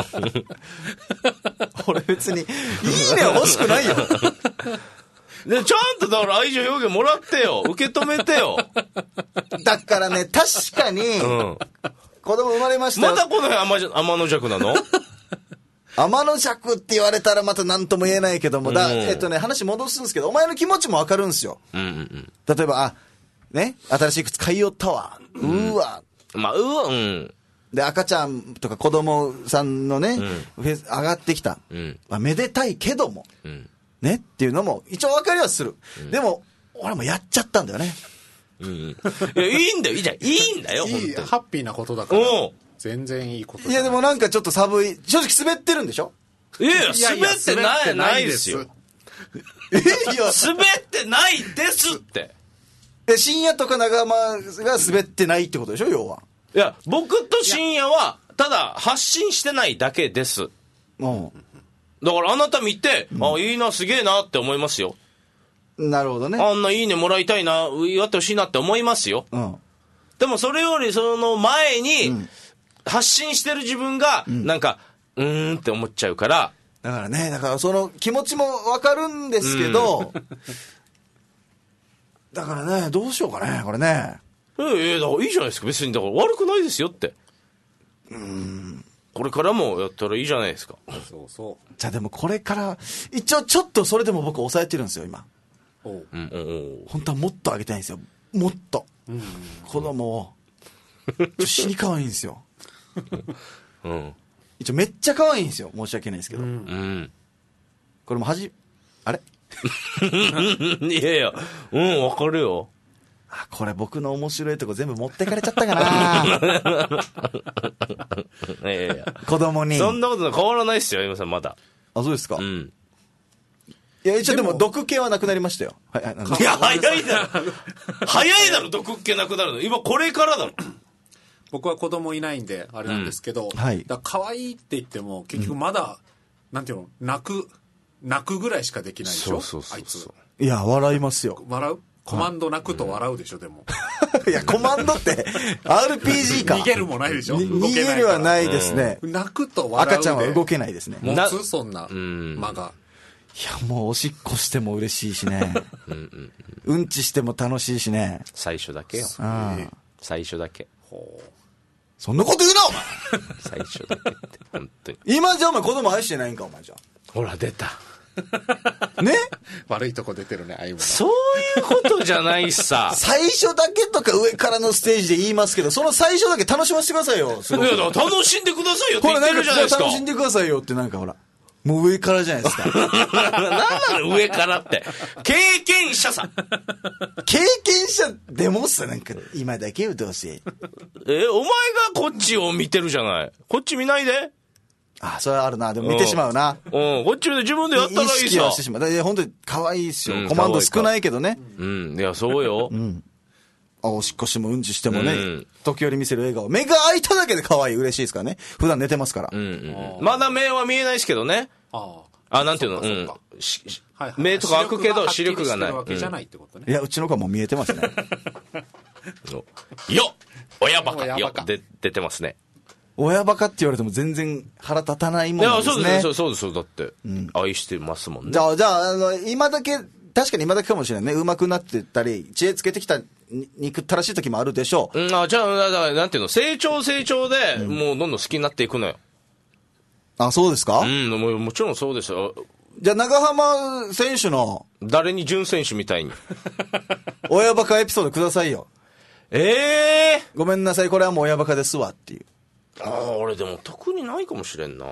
俺別に、いいねは欲しくないよ。 でちゃんとだから愛情表現もらってよ。受け止めてよ。 だからね、確かに、うん、子供生まれましたよ。 またこの辺天天の弱なの？ 天の弱って言われたらまた何とも言えないけども、だ、うん、えっとね、話戻すんですけど、お前の気持ちもわかるんですよ。 うんうんうん、 例えば、あ、ね、新しい靴買いよったわ。うーわ。 まあ、うわ、うん。 で、赤ちゃんとか子供さんのね、うん、フェス上がってきた。うん、まあ、めでたいけども、うん、ねっていうのも一応分かりはする。うん、でも、俺もやっちゃったんだよね。 うん、いや、いいんだよ、いいじゃん。いいんだよ、 いい、ハッピーなことだから。全然いいこと。 いや、でもなんかちょっと寒い。正直滑ってるんでしょ？ いやいや、滑ってない、ないですよ。 え、いや、 滑ってないですって。 え、深夜とか長浜が滑ってないってことでしょ、要は。 いや、僕と深夜は、ただ発信してないだけです。 うん。 だからあなた見て、うん、あ、いいな、すげえなって思いますよ。 なるほどね。 あんないいねもらいたいな、やってほしいなって思いますよ。 うん。 でもそれよりその前に、うん、発信してる自分が、うん、なんか、うーんって思っちゃうから。 だからね、だからその気持ちもわかるんですけど、うん、だからね、どうしようかね、これね。 ええー、だからいいじゃないですか、別に。だから悪くないですよって。 うーん。 これからもやったらいいじゃないですか。 そうそう。 じゃあでもこれから、一応ちょっとそれでも僕抑えてるんですよ、今。 おう。 うん、おう。 本当はもっと上げたいんですよ。もっと。うん、子供を。ちょっと死に可愛いんですよ。 うん。 一応めっちゃ可愛いんですよ。申し訳ないですけど。うん。これもはじ、あれいやいや、うん、わかるよ。 あ、これ僕の面白いとこ全部持ってかれちゃったかな。 いやいや子供に。 そんなこと変わらないっすよ、今さんまだ。 あ、そうですか。 うん。 いや、一応でも毒気はなくなりましたよ。はい、はい、 いや、早いだろ。早いだろ、毒気なくなるの。今これからだろ。 僕は子供いないんであれなんですけど、 うん、はい、 だ可愛いって言っても結局まだ、うん、なんていうの、泣く泣くぐらいしかできないでしょ。 そうそうそうそう、 あいつ。 いや、笑いますよ。 笑うコマンド泣くと笑うでしょ、でも。 いや、コマンドって、アールピージー か。 逃げるもないでしょ。 逃げるはないですね。 泣くと笑うで。 赤ちゃんは動けないですね。 持つそんな間が。 いや、もうおしっこしても嬉しいしね。うんうん、うんちしても楽しいしね。 最初だけよ。最初だけ。ほう。 そんなこと言うな、お前最初だけって、本当に。 今じゃお前子供愛してないんか、お前じゃ。 ほら、出た。 ね悪いとこ出てるね、あいも。 そういうことじゃないさ。 最初だけとか上からのステージで言いますけど、その最初だけ楽しませてくださいよ。 いや、楽しんでくださいよって言ってるじゃないですか。 楽しんでくださいよってなんかほら。もう上からじゃないですか。 何なの上からって。経験者さ。 経験者でもさ、なんか、今だけよ、どうせ。 え、お前がこっちを見てるじゃない。こっち見ないで。 あ、それはあるな。でも見てしまうな。 うん、こっちで自分でやったらいいさ。 意識はしてしまう。いや、本当に可愛いですよ、うん。コマンド少ないけどね。 うん、いや、そうよ。 うん。あ、おしっこしてもうんちしてもね、うん、時折見せる笑顔。目が開いただけで可愛い、嬉しいですからね。普段寝てますから。うんうん、まだ目は見えないですけどね。ああ。あ、なんていうの、うん。はいはい、目とか開くけど視力がない。 わけじゃないってことね。 いや、うちの子はもう見えてますね。 よっ親バカよで出てますね。 親バカって言われても全然腹立たないもんですね。いや、 そうです、そうです、そうです。だって、うん、愛してますもんね。 じゃあ、じゃあ、あの、今だけ、確かに今だけかもしれないね。上手くなってったり、知恵つけてきた憎ったらしい時もあるでしょう。 うん、あ、じゃあ、だからなんていうの、成長成長で、うん、もうどんどん好きになっていくのよ。 あ、そうですか？ うん、も, もちろんそうですよ。 じゃあ、長浜選手の。 誰に潤選手みたいに。 親バカエピソードくださいよ。 ええー、 ごめんなさい、これはもう親バカですわっていう。 ああ、俺でも特にないかもしれんな。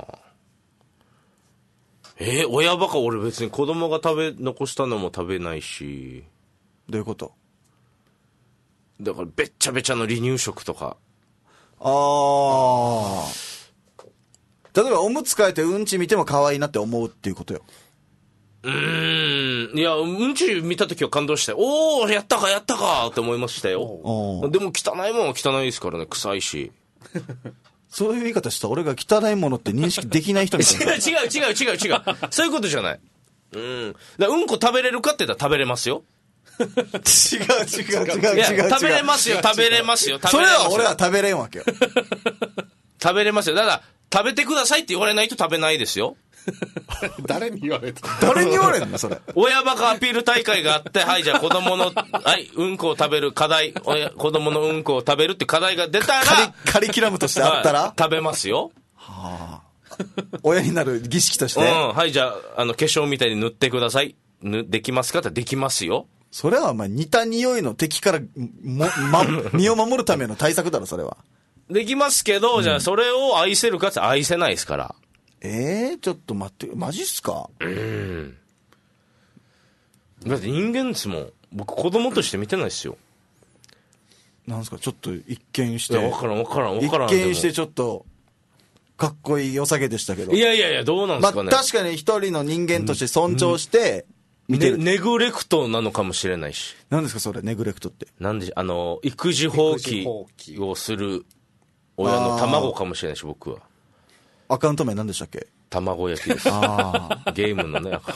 えー、親バカ俺別に子供が食べ、残したのも食べないし。 どういうこと？ だからべっちゃべちゃの離乳食とか。 ああ。例えばおむつ替えてうんち見ても可愛いなって思うっていうことよ。 うーん。いや、うんち見たときは感動したよ。おー、やったかやったかって思いましたよ。でも汚いもんは汚いですからね、臭いし。 そういう言い方したら俺が汚いものって認識できない人みたいな。 違う違う違う違う違う。そういうことじゃない。うん。だうんこ食べれるかって言ったら食べれますよ。 違う違う違う違う違う。 食べれますよ、食べれますよ。 それは俺は食べれんわけよ。 食べれますよ。だから食べてくださいって言われないと食べないですよ。 誰に言われた？ 誰に言われんのそれ。 親バカアピール大会があって、はい、じゃあ子供の、はい、うんこを食べる課題、親子供のうんこを食べるって課題が出たら、 カリ、カリキュラムとしてあったら、 はい、食べますよ。 はあ。親になる儀式として。 うん、はい、じゃあ、あの、化粧みたいに塗ってください。ぬ、できますかってできますよ。 それはお前似た匂いの敵からも、ま、身を守るための対策だろ、それは。 できますけど、うん、じゃあそれを愛せるかって愛せないですから。 えー、ちょっと待って、マジっすか？ うん。だって人間ですもん。僕子供として見てないですよ。 なんすか、ちょっと一見して。 わからんわからんわからん。 一見してちょっと、かっこいい良さげでしたけど。 いやいやいや、どうなんですかね。 まあ、確かに一人の人間として尊重して、見てる、 ね。ネグレクトなのかもしれないし。 何ですかそれ、ネグレクトって。 なんで、あの、育児放棄をする親の卵かもしれないし、僕は。 アカウント名何でしたっけ？ 卵焼きです。あゲームのね。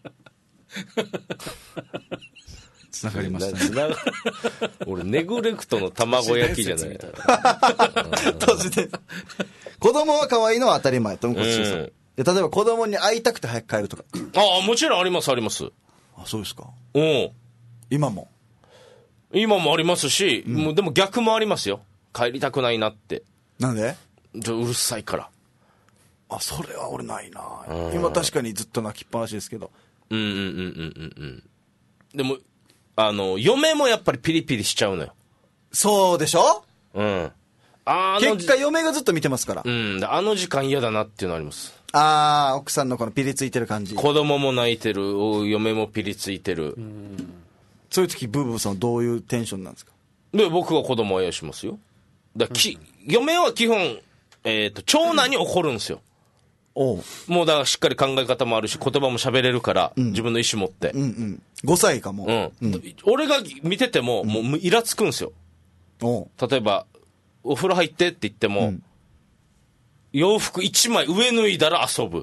つながりましたね。 俺、ネグレクトの卵焼きじゃない。 閉じて。子供は可愛いのは当たり前。とんこつシーさん。で、例えば子供に会いたくて早く帰るとか。 ああ、もちろんあります、あります。 あ、そうですか。 うん。 今も今もありますし、うん、もうでも逆もありますよ。帰りたくないなって。 なんで？ じゃうるさいから。 あ、それは俺ないな。今確かにずっと泣きっぱなしですけど。 うんうんうんうんうんうん。でも、あの、嫁もやっぱりピリピリしちゃうのよ。 そうでしょ？ うん。あの結果嫁がずっと見てますから。 うん。あの時間嫌だなっていうのあります。 ああ、奥さんのこのピリついてる感じ。 子供も泣いてる、嫁もピリついてる。うん。 そういう時、ブーブーさんはどういうテンションなんですか？ で、僕は子供を愛しますよ。だき、うん、嫁は基本、えっと、長男に怒るんですよ。おうもうだからしっかり考え方もあるし、言葉も喋れるから、うん、自分の意思持って。 うんうん。ごさいかも。 うん。うん、俺が見てても、もうイラつくんですよ。おう例えば、お風呂入ってって言っても、うん、洋服一枚上脱いだら遊ぶ。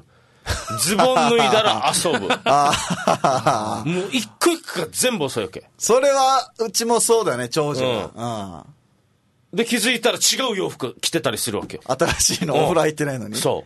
ズボン脱いだら遊ぶ。 あもう一個一個が全部遅いわけ。 それは、うちもそうだね、長女は。 うん、で、気づいたら違う洋服着てたりするわけよ。 新しいのお風呂入ってないのに。 そう。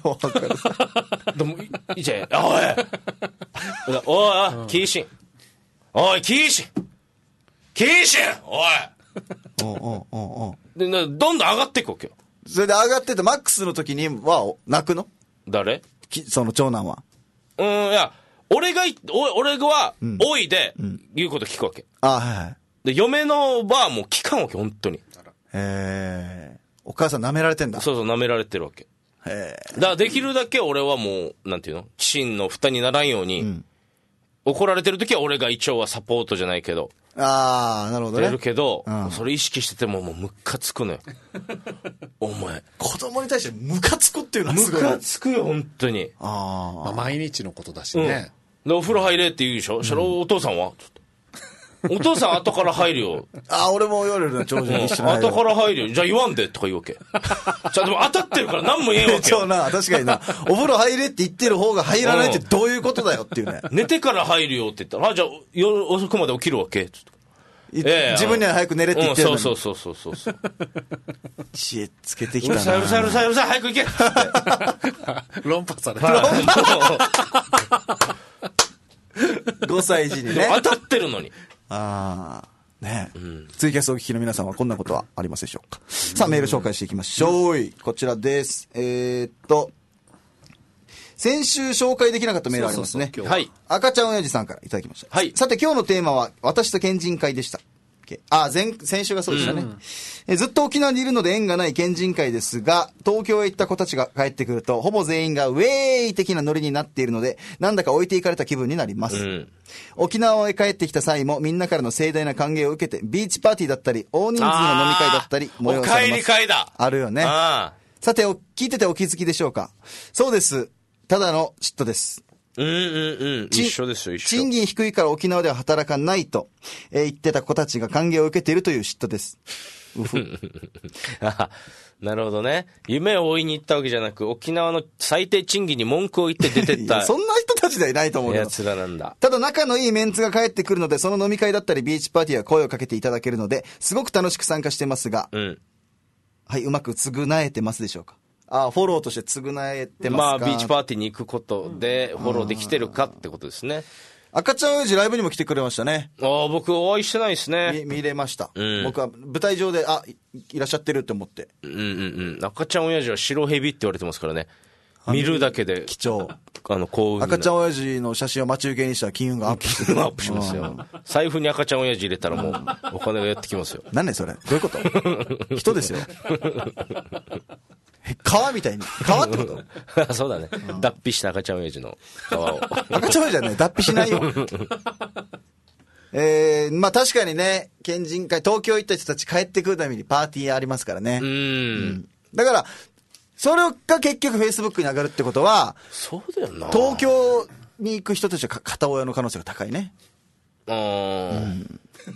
わかる。 でも、いいじゃん。おいおい、キーシン。おい、キーシンキーシンおいおうおうおうおうで、どんどん上がっていくわけよ。 それで上がってて、マックスの時には、泣くの？ 誰？ きその長男は。 うん、いや、俺がい、お俺は、おいで、言うこと聞くわけ。 あ、はいはい。 で、嫁のはもう聞かんわけ、本当に。 へえ。お母さん舐められてんだ。 そうそう、舐められてるわけ。 へえ。 だからできるだけ俺はもう、なんていうの？寄進の蓋にならんように、うん、怒られてる時は俺が一応はサポートじゃないけど。 ああ、なるほどね。 やるけど、 うん、 それ意識しててももうムカつくのよ。お前。 子供に対してムカつくっていうのはすごい。 ムカつくよ、本当に。 ああ。まあ、毎日のことだしね、 うん。で、お風呂入れって言うでしょ、うん、そしたらお父さんはお父さん後から入るよ。 ああ、俺も言われるな、長女に一緒に入る。後から入るよ。じゃあ言わんでとか言うわけ。じゃあでも当たってるから何も言えんわけよ。 そうな、確かにな。お風呂入れって言ってる方が入らないってどういうことだよっていうね。 寝てから入るよって言ったら、あ、じゃあ夜遅くまで起きるわけつって。 ええ、自分には早く寝れって言ってるのに、 うん、そうそうそうそうそう。 知恵つけてきたな。 うるさいうるさいうるさいうるさい、早く行けって論破された。 ごさい児にね。 当たってるのに。 ああ。ねえ、うん。ツイキャスお聞きの皆さんはこんなことはありますでしょうか。さあ、メール紹介していきましょう。うん、こちらです。えー、っと、先週紹介できなかったメールありますね。 そうそうそう、はい。 赤ちゃん親父さんからいただきました。 はい。 さて今日のテーマは、私と県人会でした。あ、前、先週がそうでしたね、うん、え。ずっと沖縄にいるので縁がない県人会ですが、東京へ行った子たちが帰ってくると、ほぼ全員がウェーイ的なノリになっているので、なんだか置いていかれた気分になります。うん、沖縄へ帰ってきた際も、みんなからの盛大な歓迎を受けて、ビーチパーティーだったり、大人数の飲み会だったり、催されます。 お帰り会だ。 あるよね。 あさて、聞いててお気づきでしょうか。そうです。ただの嫉妬です。 うんうんうん。一緒ですよ、一緒。 賃金低いから沖縄では働かないと、えー、言ってた子たちが歓迎を受けているという嫉妬です。うふなるほどね。夢を追いに行ったわけじゃなく、沖縄の最低賃金に文句を言って出てった。 そんな人たちではいないと思うけど。 やつらなんだ。 ただ仲のいいメンツが帰ってくるので、その飲み会だったりビーチパーティーは声をかけていただけるので、すごく楽しく参加してますが、うん、はい、うまく償えてますでしょうか。ああ、フォローとして償えてますか。 まあ、ビーチパーティーに行くことで、フォローできてるかってことですね。 赤ちゃん親父ライブにも来てくれましたね。 ああ、僕お会いしてないですね。 見、見れました。うん、僕は舞台上で、あ、いらっしゃってるって思って。 うんうんうん。赤ちゃん親父は白蛇って言われてますからね。見るだけで。 貴重。 あの、幸運。 赤ちゃん親父の写真を待ち受けにしたら金運がアップする。 アップしますよ。財布に赤ちゃん親父入れたらもう、お金がやってきますよ。 何ねそれ。どういうこと人ですよ。川みたいに。川ってことそうだね。うん、脱皮した赤ちゃん親父の川を。 赤ちゃん親父じゃね、脱皮しないよ。えー、まあ確かにね、県人会、東京行った人たち帰ってくるためにパーティーありますからね。 うん、うん。 だから、それが結局フェイスブックに上がるってことは、 そうだよな。 東京に行く人たちは片親の可能性が高いね。 あー。うん、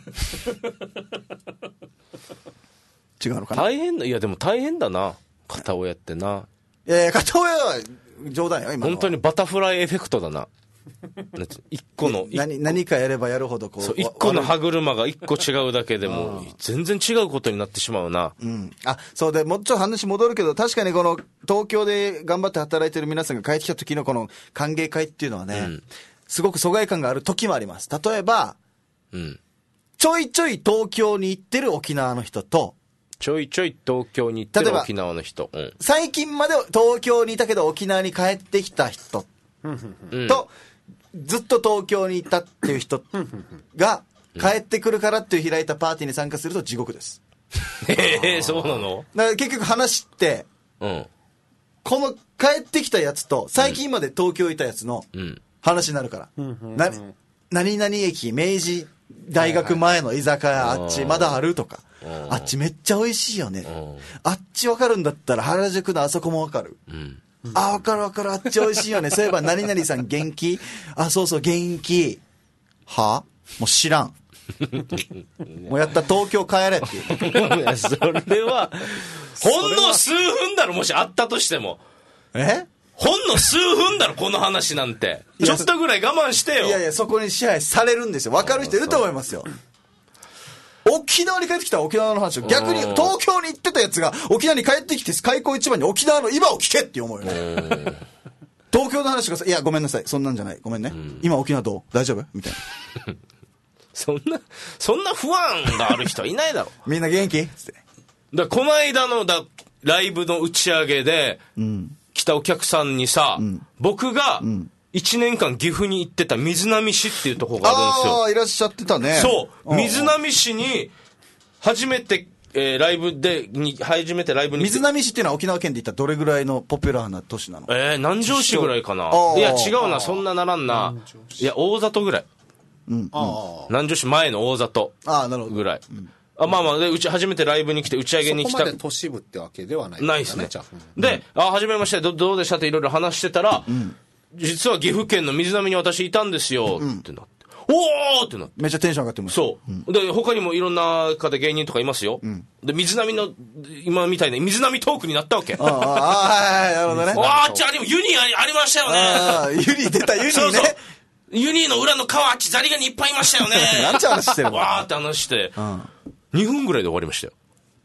違うのかな。 大変だ。いやでも大変だな。片親ってな。 いやいや、片親は冗談よ、今のは。 本当にバタフライエフェクトだな。一個の。 何、何かやればやるほどこう。 そう、一個の歯車が一個違うだけでも、全然違うことになってしまうな。 うん。あ、そうで、もうちょっと話戻るけど、確かにこの、東京で頑張って働いてる皆さんが帰ってきた時のこの歓迎会っていうのはね、うん、すごく疎外感がある時もあります。例えば、うん、ちょいちょい東京に行ってる沖縄の人と、 ちょいちょい東京に行ってる沖縄の人、うん、 最近まで東京にいたけど沖縄に帰ってきた人、うん、とずっと東京にいたっていう人が帰ってくるからっていう開いたパーティーに参加すると地獄です。 へえ、そうなの？ だから結局話って、うん、この帰ってきたやつと最近まで東京いたやつの話になるから、うん、な何々駅明治大学前の居酒屋、あっちまだあるとか、あっちめっちゃ美味しいよね、あっち分かるんだったら原宿のあそこも分かる、うん、あ分かる分かる、あっち美味しいよね、そういえば何々さん元気、あそうそう元気、はもう知らんもうやったら東京帰れっていういやそれはほんの数分だろ、もしあったとしても。 えほんの数分だろこの話なんて。ちょっとぐらい我慢してよ。 いやいや、そこに支配されるんですよ。分かる人いると思いますよ。沖縄に帰ってきたら沖縄の話を、逆に東京に行ってたやつが沖縄に帰ってきて開口一番に沖縄の今を聞けって思うよね。東京の話がさ、いやごめんなさい、そんなんじゃない、ごめんね、今沖縄どう大丈夫みたいな。 そんなそんな不安がある人はいないだろ。 みんな元気つって。 だこの間のだライブの打ち上げで、うん、来たお客さんにさ、うん、僕がいちねんかん岐阜に行ってた水波市っていうところがあるんですよ。 ああ、いらっしゃってたね。 そう水波市に初めて、えー、ライブでに初めてライブに水波市っていうのは沖縄県で言ったらどれぐらいのポピュラーな都市なの？ えー、南城市ぐらいかな。いや違うな、そんなならんな。いや大里ぐらい、うんうん、南城市前の大里ぐらい。あ、まあまあで、うち初めてライブに来て打ち上げに来た。 そこまで都市部ってわけではない、ね、 ないですね。で、うん、あ、初めまして、ど、どうでしたっていろいろ話してたら、うん、実は岐阜県の水波に私いたんですよ、うん、ってなって。おーってなって。 めっちゃテンション上がってます。 そう、うん。で、他にもいろんな方芸人とかいますよ。うん、で、水波の、今みたいな水波トークになったわけ。ああ、 はい、なるほどね。 あー、じゃあ、でもユニあり、ありましたよね。 ああ、ユニ出た、ユニね。そうそう。 ユニの裏の川あっちザリガニいっぱいいましたよね。 なんちゃ話してるの。 わーって話して。うんにふんぐらいで終わりましたよ。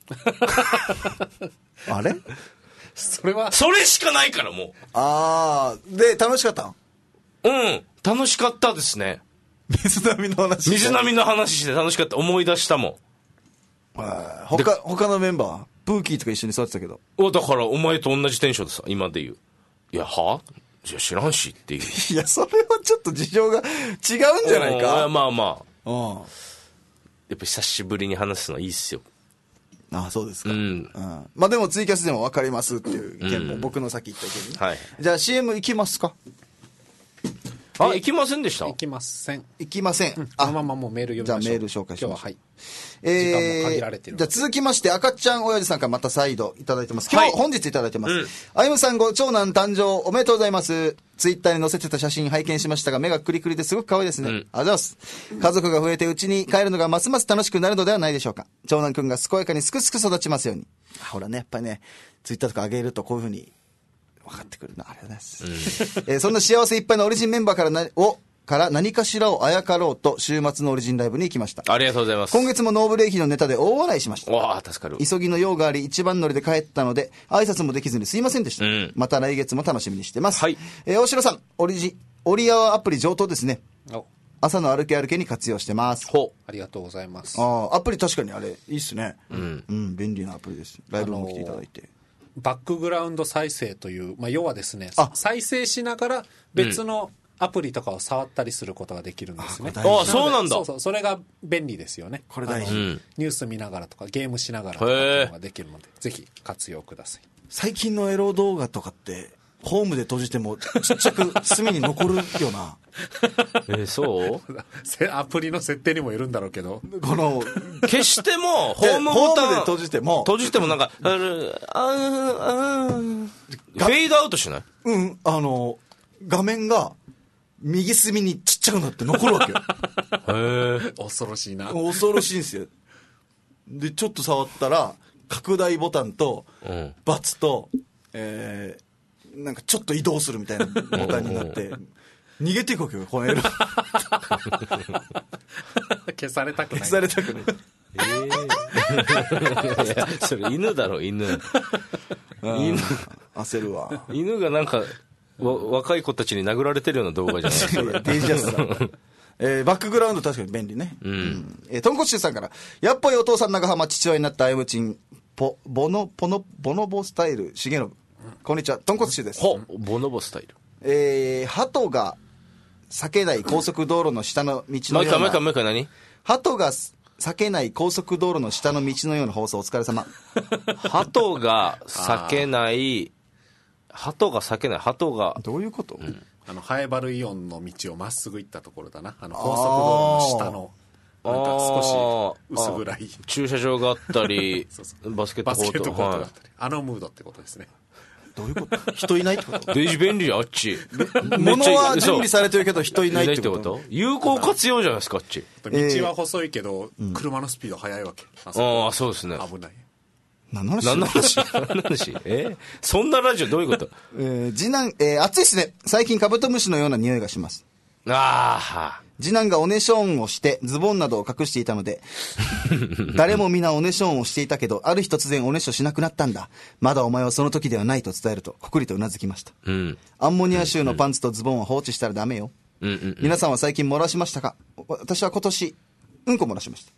あれそれはそれしかないからもう。 ああ、で楽しかったん？ うん、楽しかったですね。 水波の話。 水波の話して楽しかった。思い出したもん。 あ他他のメンバー、プーキーとか一緒に座ってたけど。 だからお前と同じテンションでさ、今で言う。いやは？じゃ知らんしっていう。 いやそれはちょっと事情が違うんじゃないか。 まあまあ。うん。やっぱ久しぶりに話すのはいいっすよ。 ああ、そうですか。うん。 うん、 まあでもツイキャスでも分かりますっていう意見も、うん、僕の先言った意見に、はい。じゃあ シーエム 行きますか？ あ、行きませんでした？ 行きません。 行きません。 うん、あ、まあまあもうメール読みましょう。 じゃあメール紹介しましょう。 今日ははい。 えー、 時間も限られてる。 じゃあ続きまして赤ちゃん親父さんからまた再度いただいてます。今日、はい、本日いただいてます。うん、あゆむさんご長男誕生おめでとうございます。ツイッターに載せてた写真拝見しましたが目がクリクリですごく可愛いですね。うん、ありがとうございます。家族が増えてうちに帰るのがますます楽しくなるのではないでしょうか。長男くんが健やかにすくすく育ちますように。ほらね、やっぱりね、ツイッターとか上げるとこういう風に分かってくるな。ありがとうございます。うんえー、そんな幸せいっぱいのオリジンメンバーからなをから何かしらをあやかろうと週末のオリジンライブに行きました。 ありがとうございます。 今月もノーブレーキのネタで大笑いしました。 わあ、助かる。 急ぎの用があり一番乗りで帰ったので挨拶もできずにすいませんでした。うん、また来月も楽しみにしてます。はい。えー、大城さん、オリジオリアワアプリ上等ですね。朝の歩け歩けに活用してます。 ほう、ありがとうございます。 ああ、アプリ確かにあれいいっすね。うん、うん、便利なアプリです。ライブも来ていただいて。 バックグラウンド再生という、まあ、要はですね、再生しながら別の、うんアプリとかを触ったりすることができるんですね。 ああ、そうなんだ。 そうそう、それが便利ですよね。 これ大事。 ニュース見ながらとかゲームしながらとかっていうのができるので、ぜひ活用ください。 最近のエロ動画とかってホームで閉じてもちっちゃく隅に残るよな。 えー、そうアプリの設定にもいるんだろうけど、 この消してもホームボタンで閉じても閉じてもなんかあああフェードアウトしない？ うん、あの画面が右隅にちっちゃくなって残るわけよ。 へえ、恐ろしいな。 恐ろしいんですよ。でちょっと触ったら拡大ボタンとバツと、えー、なんかちょっと移動するみたいなボタンになって逃げていくわけよ、このエロ。 消されたくない。 消されたくない。 えー、いやそれ犬だろ、犬。犬焦るわ。 犬がなんかわ若い子たちに殴られてるような動画じゃない。 デイジャスさん、えー、バックグラウンド確かに便利ね。うんうん、えー、とんこちゅうさんからやっぱりお父さん長浜父親になったあゆむちんポボノポノボノボスタイル重信、うん、こんにちは、とんこつちゅうです。 ほボノボスタイル、 えー、鳩が避けない高速道路の下の道のような、 もう一回もう一回何？ 鳩が避けない高速道路の下の道のような放送お疲れ様。 鳩が避けない鳩が避けない鳩がどういうこと？ うん、あのハエバルイオンの道をまっすぐ行ったところだな。あの高速道路の下のなんか少し薄暗い駐車場があったりそうそうバスケットコート、 バスケットコートがあったり、はい、あのムードってことですね。 どういうこと？人いないってこと？ デジ便利じゃん、あっち。 物は準備されてるけど人いないってこと？ 有効活用じゃないですか、あっち。 道は細いけど、えー、車のスピード速いわけ。 ああ、そうですね。 危ない。 何の話何の話何の話えそんなラジオどういうこと？ えー、次男、えー、暑いっすね。最近カブトムシのような匂いがします。 ああ。 次男がおねしょんをしてズボンなどを隠していたので誰も皆おねしょんをしていたけど、ある日突然おねしょしなくなったんだ。まだお前はその時ではないと伝えるとこくりとうなずきました。うん、アンモニア臭のパンツとズボンは放置したらダメよ。うんうんうん、皆さんは最近漏らしましたか？私は今年うんこ漏らしました。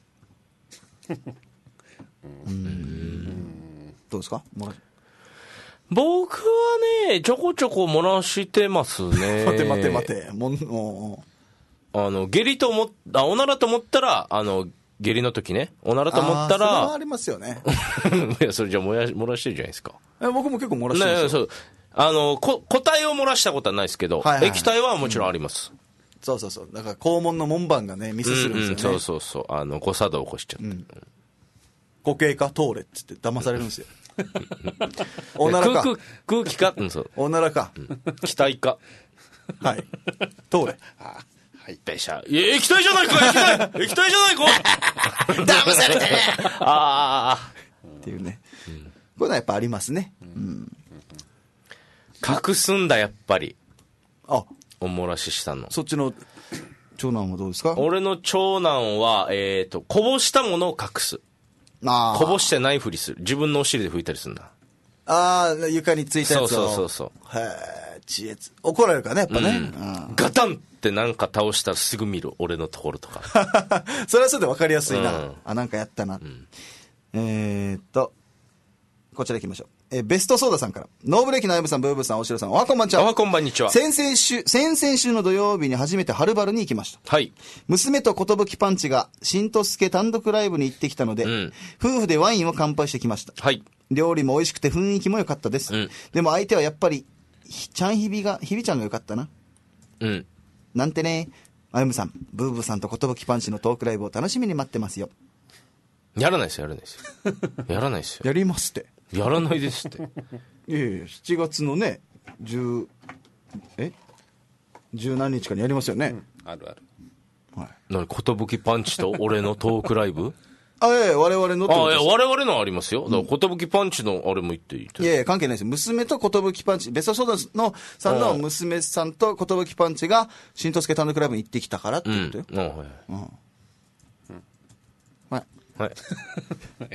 うーんどうですか？漏らし僕はねちょこちょこ漏らしてますね。 待て待て待てもうあの下痢と思っあおならと思ったらあの下痢の時ねおならと思ったらあそれはありますよね。 いやそれじゃあ漏ら漏らしてるじゃないですか。 え僕も結構漏らしてるんですよ。 ね、そうあのこ固体を漏らしたことはないですけど、はいはいはい、液体はもちろんあります、うん、 そうそうそうだから肛門の門番がねミスするんですよね、うんうん、 そうそうそうあの誤作動を起こしちゃって、うん、 固形か通れっつって騙されるんですよ。おならか空, 空気か、うん、そうおならか、 うん、気体かはい通れあはい、べしゃいや液体じゃないか液体液体じゃないか騙されてねああっていうね、うん、こういうのはやっぱありますね、うん、 隠すんだやっぱり。 あお漏らししたの。 そっちの長男はどうですか？ 俺の長男はえっ、ー、とこぼしたものを隠す。あこぼしてないふりする。自分のお尻で拭いたりするんだ。 ああ床についたやつを。 そうそうそうそう。 へえ知恵怒られるからねやっぱね、 うんうん、ガタンってなんか倒したらすぐ見る俺のところとか。 それはそれで分かりやすいな、うん、あなんかやったな、うん、えー、っとこちら行きましょう。えベストソーダさんから。ノーブレーキのあやぶさん、ブーブーさん、おしろさん、おはこんばんちは。 おはこんばんにちは。 先々週、先々週の土曜日に初めてはるばるに行きました。 はい。 娘とことぶきパンチが、しんとすけ単独ライブに行ってきたので、うん、夫婦でワインを乾杯してきました。 はい。 料理も美味しくて雰囲気も良かったです。うん、でも相手はやっぱり、ちゃんひびが、ひびちゃんが良かったな。 うん。 なんてね、あやむさん、ブーブーさんとことぶきパンチのトークライブを楽しみに待ってますよ。 やらないですよ、やらないですよ。やらないですよ。 やりますって。 やらないですって。 いやいやしちがつのねじゅうえ十何日かにやりますよね、 うん、あるある、 はい、何ことぶきパンチと俺のトークライブあいやいや我々のあいや我々のありますよ。だからことぶきパンチのあれも言っていい、うん、 いやいや関係ないですよ。娘とことぶきパンチベストソーダのさんの娘さんとことぶきパンチがしんとすけ単独ライブに行ってきたからって言ってよ、うん、はい、うんうんはいはい、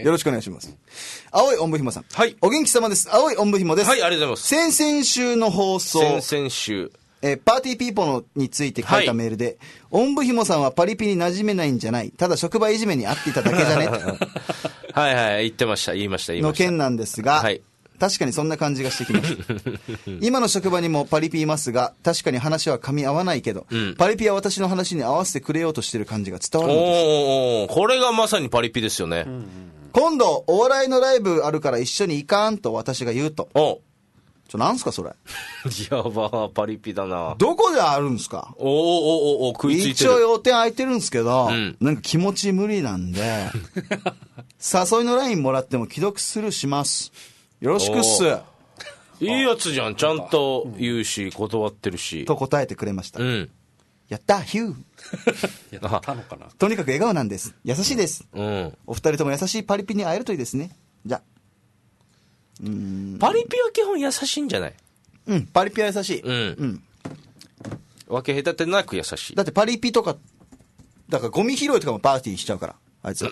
よろしくお願いします。青いおんぶひもさん。 はい。 お元気様です。青いおんぶひもです。 はい、ありがとうございます。 先々週の放送。 先々週。 えー、パーティーピーポーのについて書いたメールで、はい、おんぶひもさんはパリピに馴染めないんじゃない。ただ職場いじめに遭っていただけじゃね。 はいはい、言ってました。言いました、言いました。 の件なんですが、 はい。 確かにそんな感じがしてきました今の職場にもパリピいますが確かに話は噛み合わないけど、うん、パリピは私の話に合わせてくれようとしている感じが伝わるのです。 おーこれがまさにパリピですよね、うんうん、 今度お笑いのライブあるから一緒に行かんと私が言うと。 おちょなんすかそれやばパリピだな。 どこであるんすか。 おーおーおーお食いついてる。 一応予定空いてるんですけど、うん、なんか気持ち無理なんで誘いのラインもらっても既読スルーします。よろしくっす。 いいやつじゃん。ちゃんと言うし断ってるしと答えてくれました、 うん、 やったヒューやったのかな。 とにかく笑顔なんです。優しいです、 うん、 お二人とも優しいパリピに会えるといいですね。じゃうーんパリピは基本優しいんじゃない。 うんパリピは優しい、 うん、うん、分け隔てなく優しい。 だってパリピとかだからゴミ拾いとかもパーティーしちゃうからあいつ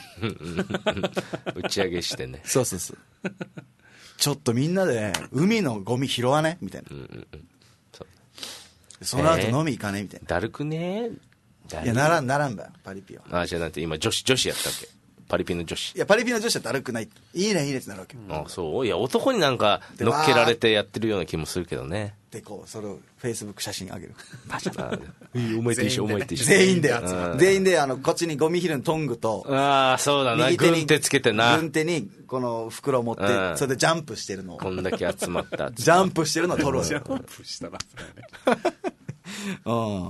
打ち上げしてね。 そうそうそうちょっとみんなで海のゴミ拾わねみたいな、うんうんうん、そ, その後飲み行かねみたいな。 だるくねだるいやならんならんばよパリピは。 あじゃあなんて今女子女子やったっけ。パリピの女子。 いやパリピの女子はだるくない。いいねいいねってなるわけ、 うん、あそういや男になんか乗っけられてやってるような気もするけどね。 でこうそれをフェイスブック写真あげるパシャッお前と一緒お前と一緒全員で全員であのこっちにゴミ拾いのトングとああそうだな軍手つけてな軍手にこの袋を持ってそれでジャンプしてるのをこんだけ集まったジャンプしてるのを撮るジャンプしたらうんあ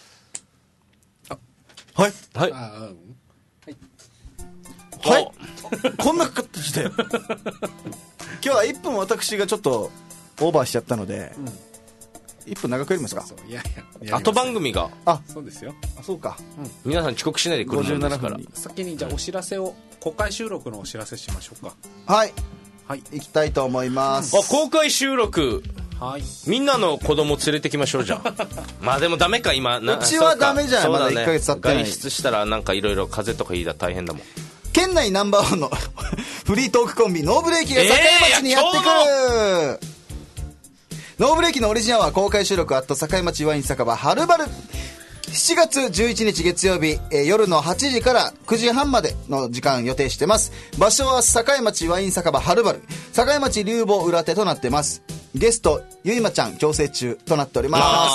はいはいはいこんな形で今日はいっぷん私がちょっとオーバーしちゃったので、うん、いっぷん長くやりますか。 そうそういやいや後番組があそうですよ。 あそうか、 うん、皆さん遅刻しないで来るもんですから先にじゃあお知らせを公開収録のお知らせしましょうか。 はい、 はい、 行きたいと思います。 あ、公開収録、 はい、 みんなの子供連れてきましょうじゃあまあでもダメか今な、 うちはダメじゃない、 そうだね、 まだいっかげつ経ってない。 外出したらなんかいろいろ風邪とかいいだ大変だもん。 県内ナンバーワンのフリートークコンビノーブレーキが境町にやってくる、えー、ノーブレーキのオリジナルは公開収録アット境町ワイン酒場はるばるしちがつじゅういちにち月曜日、えー、夜のはちじからくじはんまでの時間予定してます。場所は境町ワイン酒場はるばる境町流房裏手となってます。ゲストゆいまちゃん強制中となっております。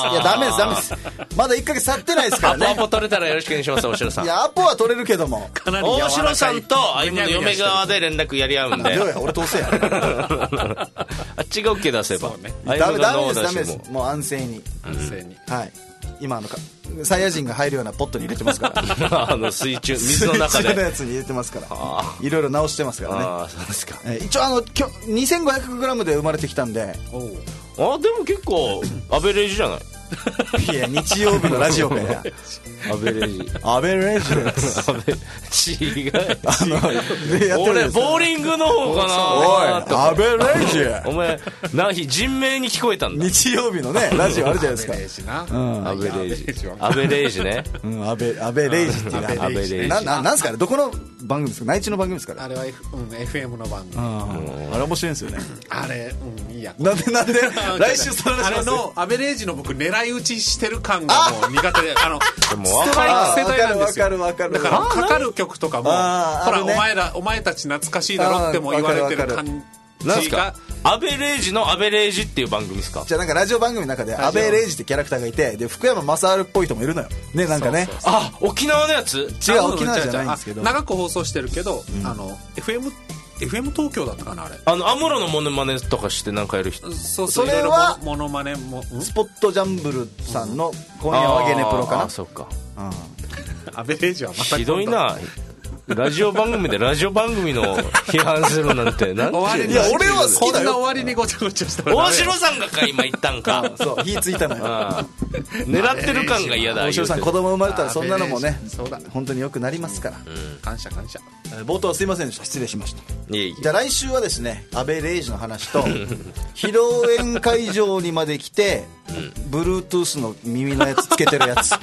いやダメですダメです、まだいっかげつ経ってないですからね。 アポアポ取れたらよろしくお願いします大城さん。 いやアポは取れるけども大城さんと歩夢の嫁側で連絡やり合うんでどうや俺通せやあっちが OK 出せば、ね、 ダメダメですダメですもう安静に安静に、 はい、今あのサイヤ人が入るようなポットに入れてますからあの水中水の中で水中のやつに入れてますからいろいろ直してますからね。 あそうですか、 えー、一応あのきょ にせんごひゃくグラム で生まれてきたんで、 あでも結構アベレージじゃないいや日曜日のラジオかやアベレージアベレージですアベ違うあのでやってる俺ボーリングの方かな。 おいアベレージお前何人名に聞こえたんだ。 日曜日のねラジオあるじゃないですか。 アベレージな、 うん、 アベレージアベレージね、 うん、アベアベレージっていうアベレージなななんすかねどこの番組ですか。内地の番組ですからあれは、F うん、エフエム の番組、 うん、あれ面白いんですよねあれ、うん、いいやなんでなんで来週その話します。 あれのアベレージの僕狙い撃ちしてる感がもう苦手であのでもストライク世代なんですよ。 わかるわかるわかる。 だからかかる曲とかもほら、 ね、 お前らお前たち懐かしいだろっても言われてる感なんすかじが。 アベレージのアベレージっていう番組ですか。 じゃあなんかラジオ番組の中でアベレージってキャラクターがいてで福山雅治っぽい人もいるのよね。なんかねそうそうそうあ沖縄のやつ違う沖縄じゃないんですけど長く放送してるけど、 うん、 あの エフエムエフエム 東京だったかなあれ。 あのアムロのモノマネとかしてなんかやる人。 そうそうそれはモノマネもスポットジャンブルさんの今夜はゲネプロかな。 ああそっか、 うん、 アベレージはまたひどいなラジオ番組でラジオ番組の批判するなんてなんていや俺は好きだよ。 こんな終わりにごちゃごちゃした大城さんがか今言ったんかそう火ついたのよ狙ってる感が嫌だ。 大城さん子供生まれたらそんなのもねそうだ本当によくなりますから、 うん、感謝感謝。 冒頭はすいませんでした失礼しました。 いえいえじゃあ来週はですねアベレージの話と披露宴会場にまで来て、うん、Bluetooth の耳のやつつけてるやつ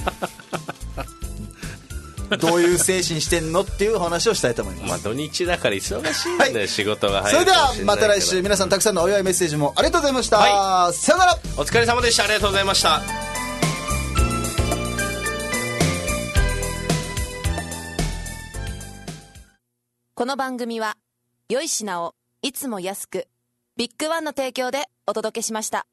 どういう精神してんのっていう話をしたいと思います。 まあ土日だから忙しいんだよ、はい、仕事が入る。 それではまた来週皆さんたくさんのお祝いメッセージもありがとうございました、はい、さよなら。 お疲れ様でした。ありがとうございました。 この番組は良い品をいつも安くビッグワンの提供でお届けしました。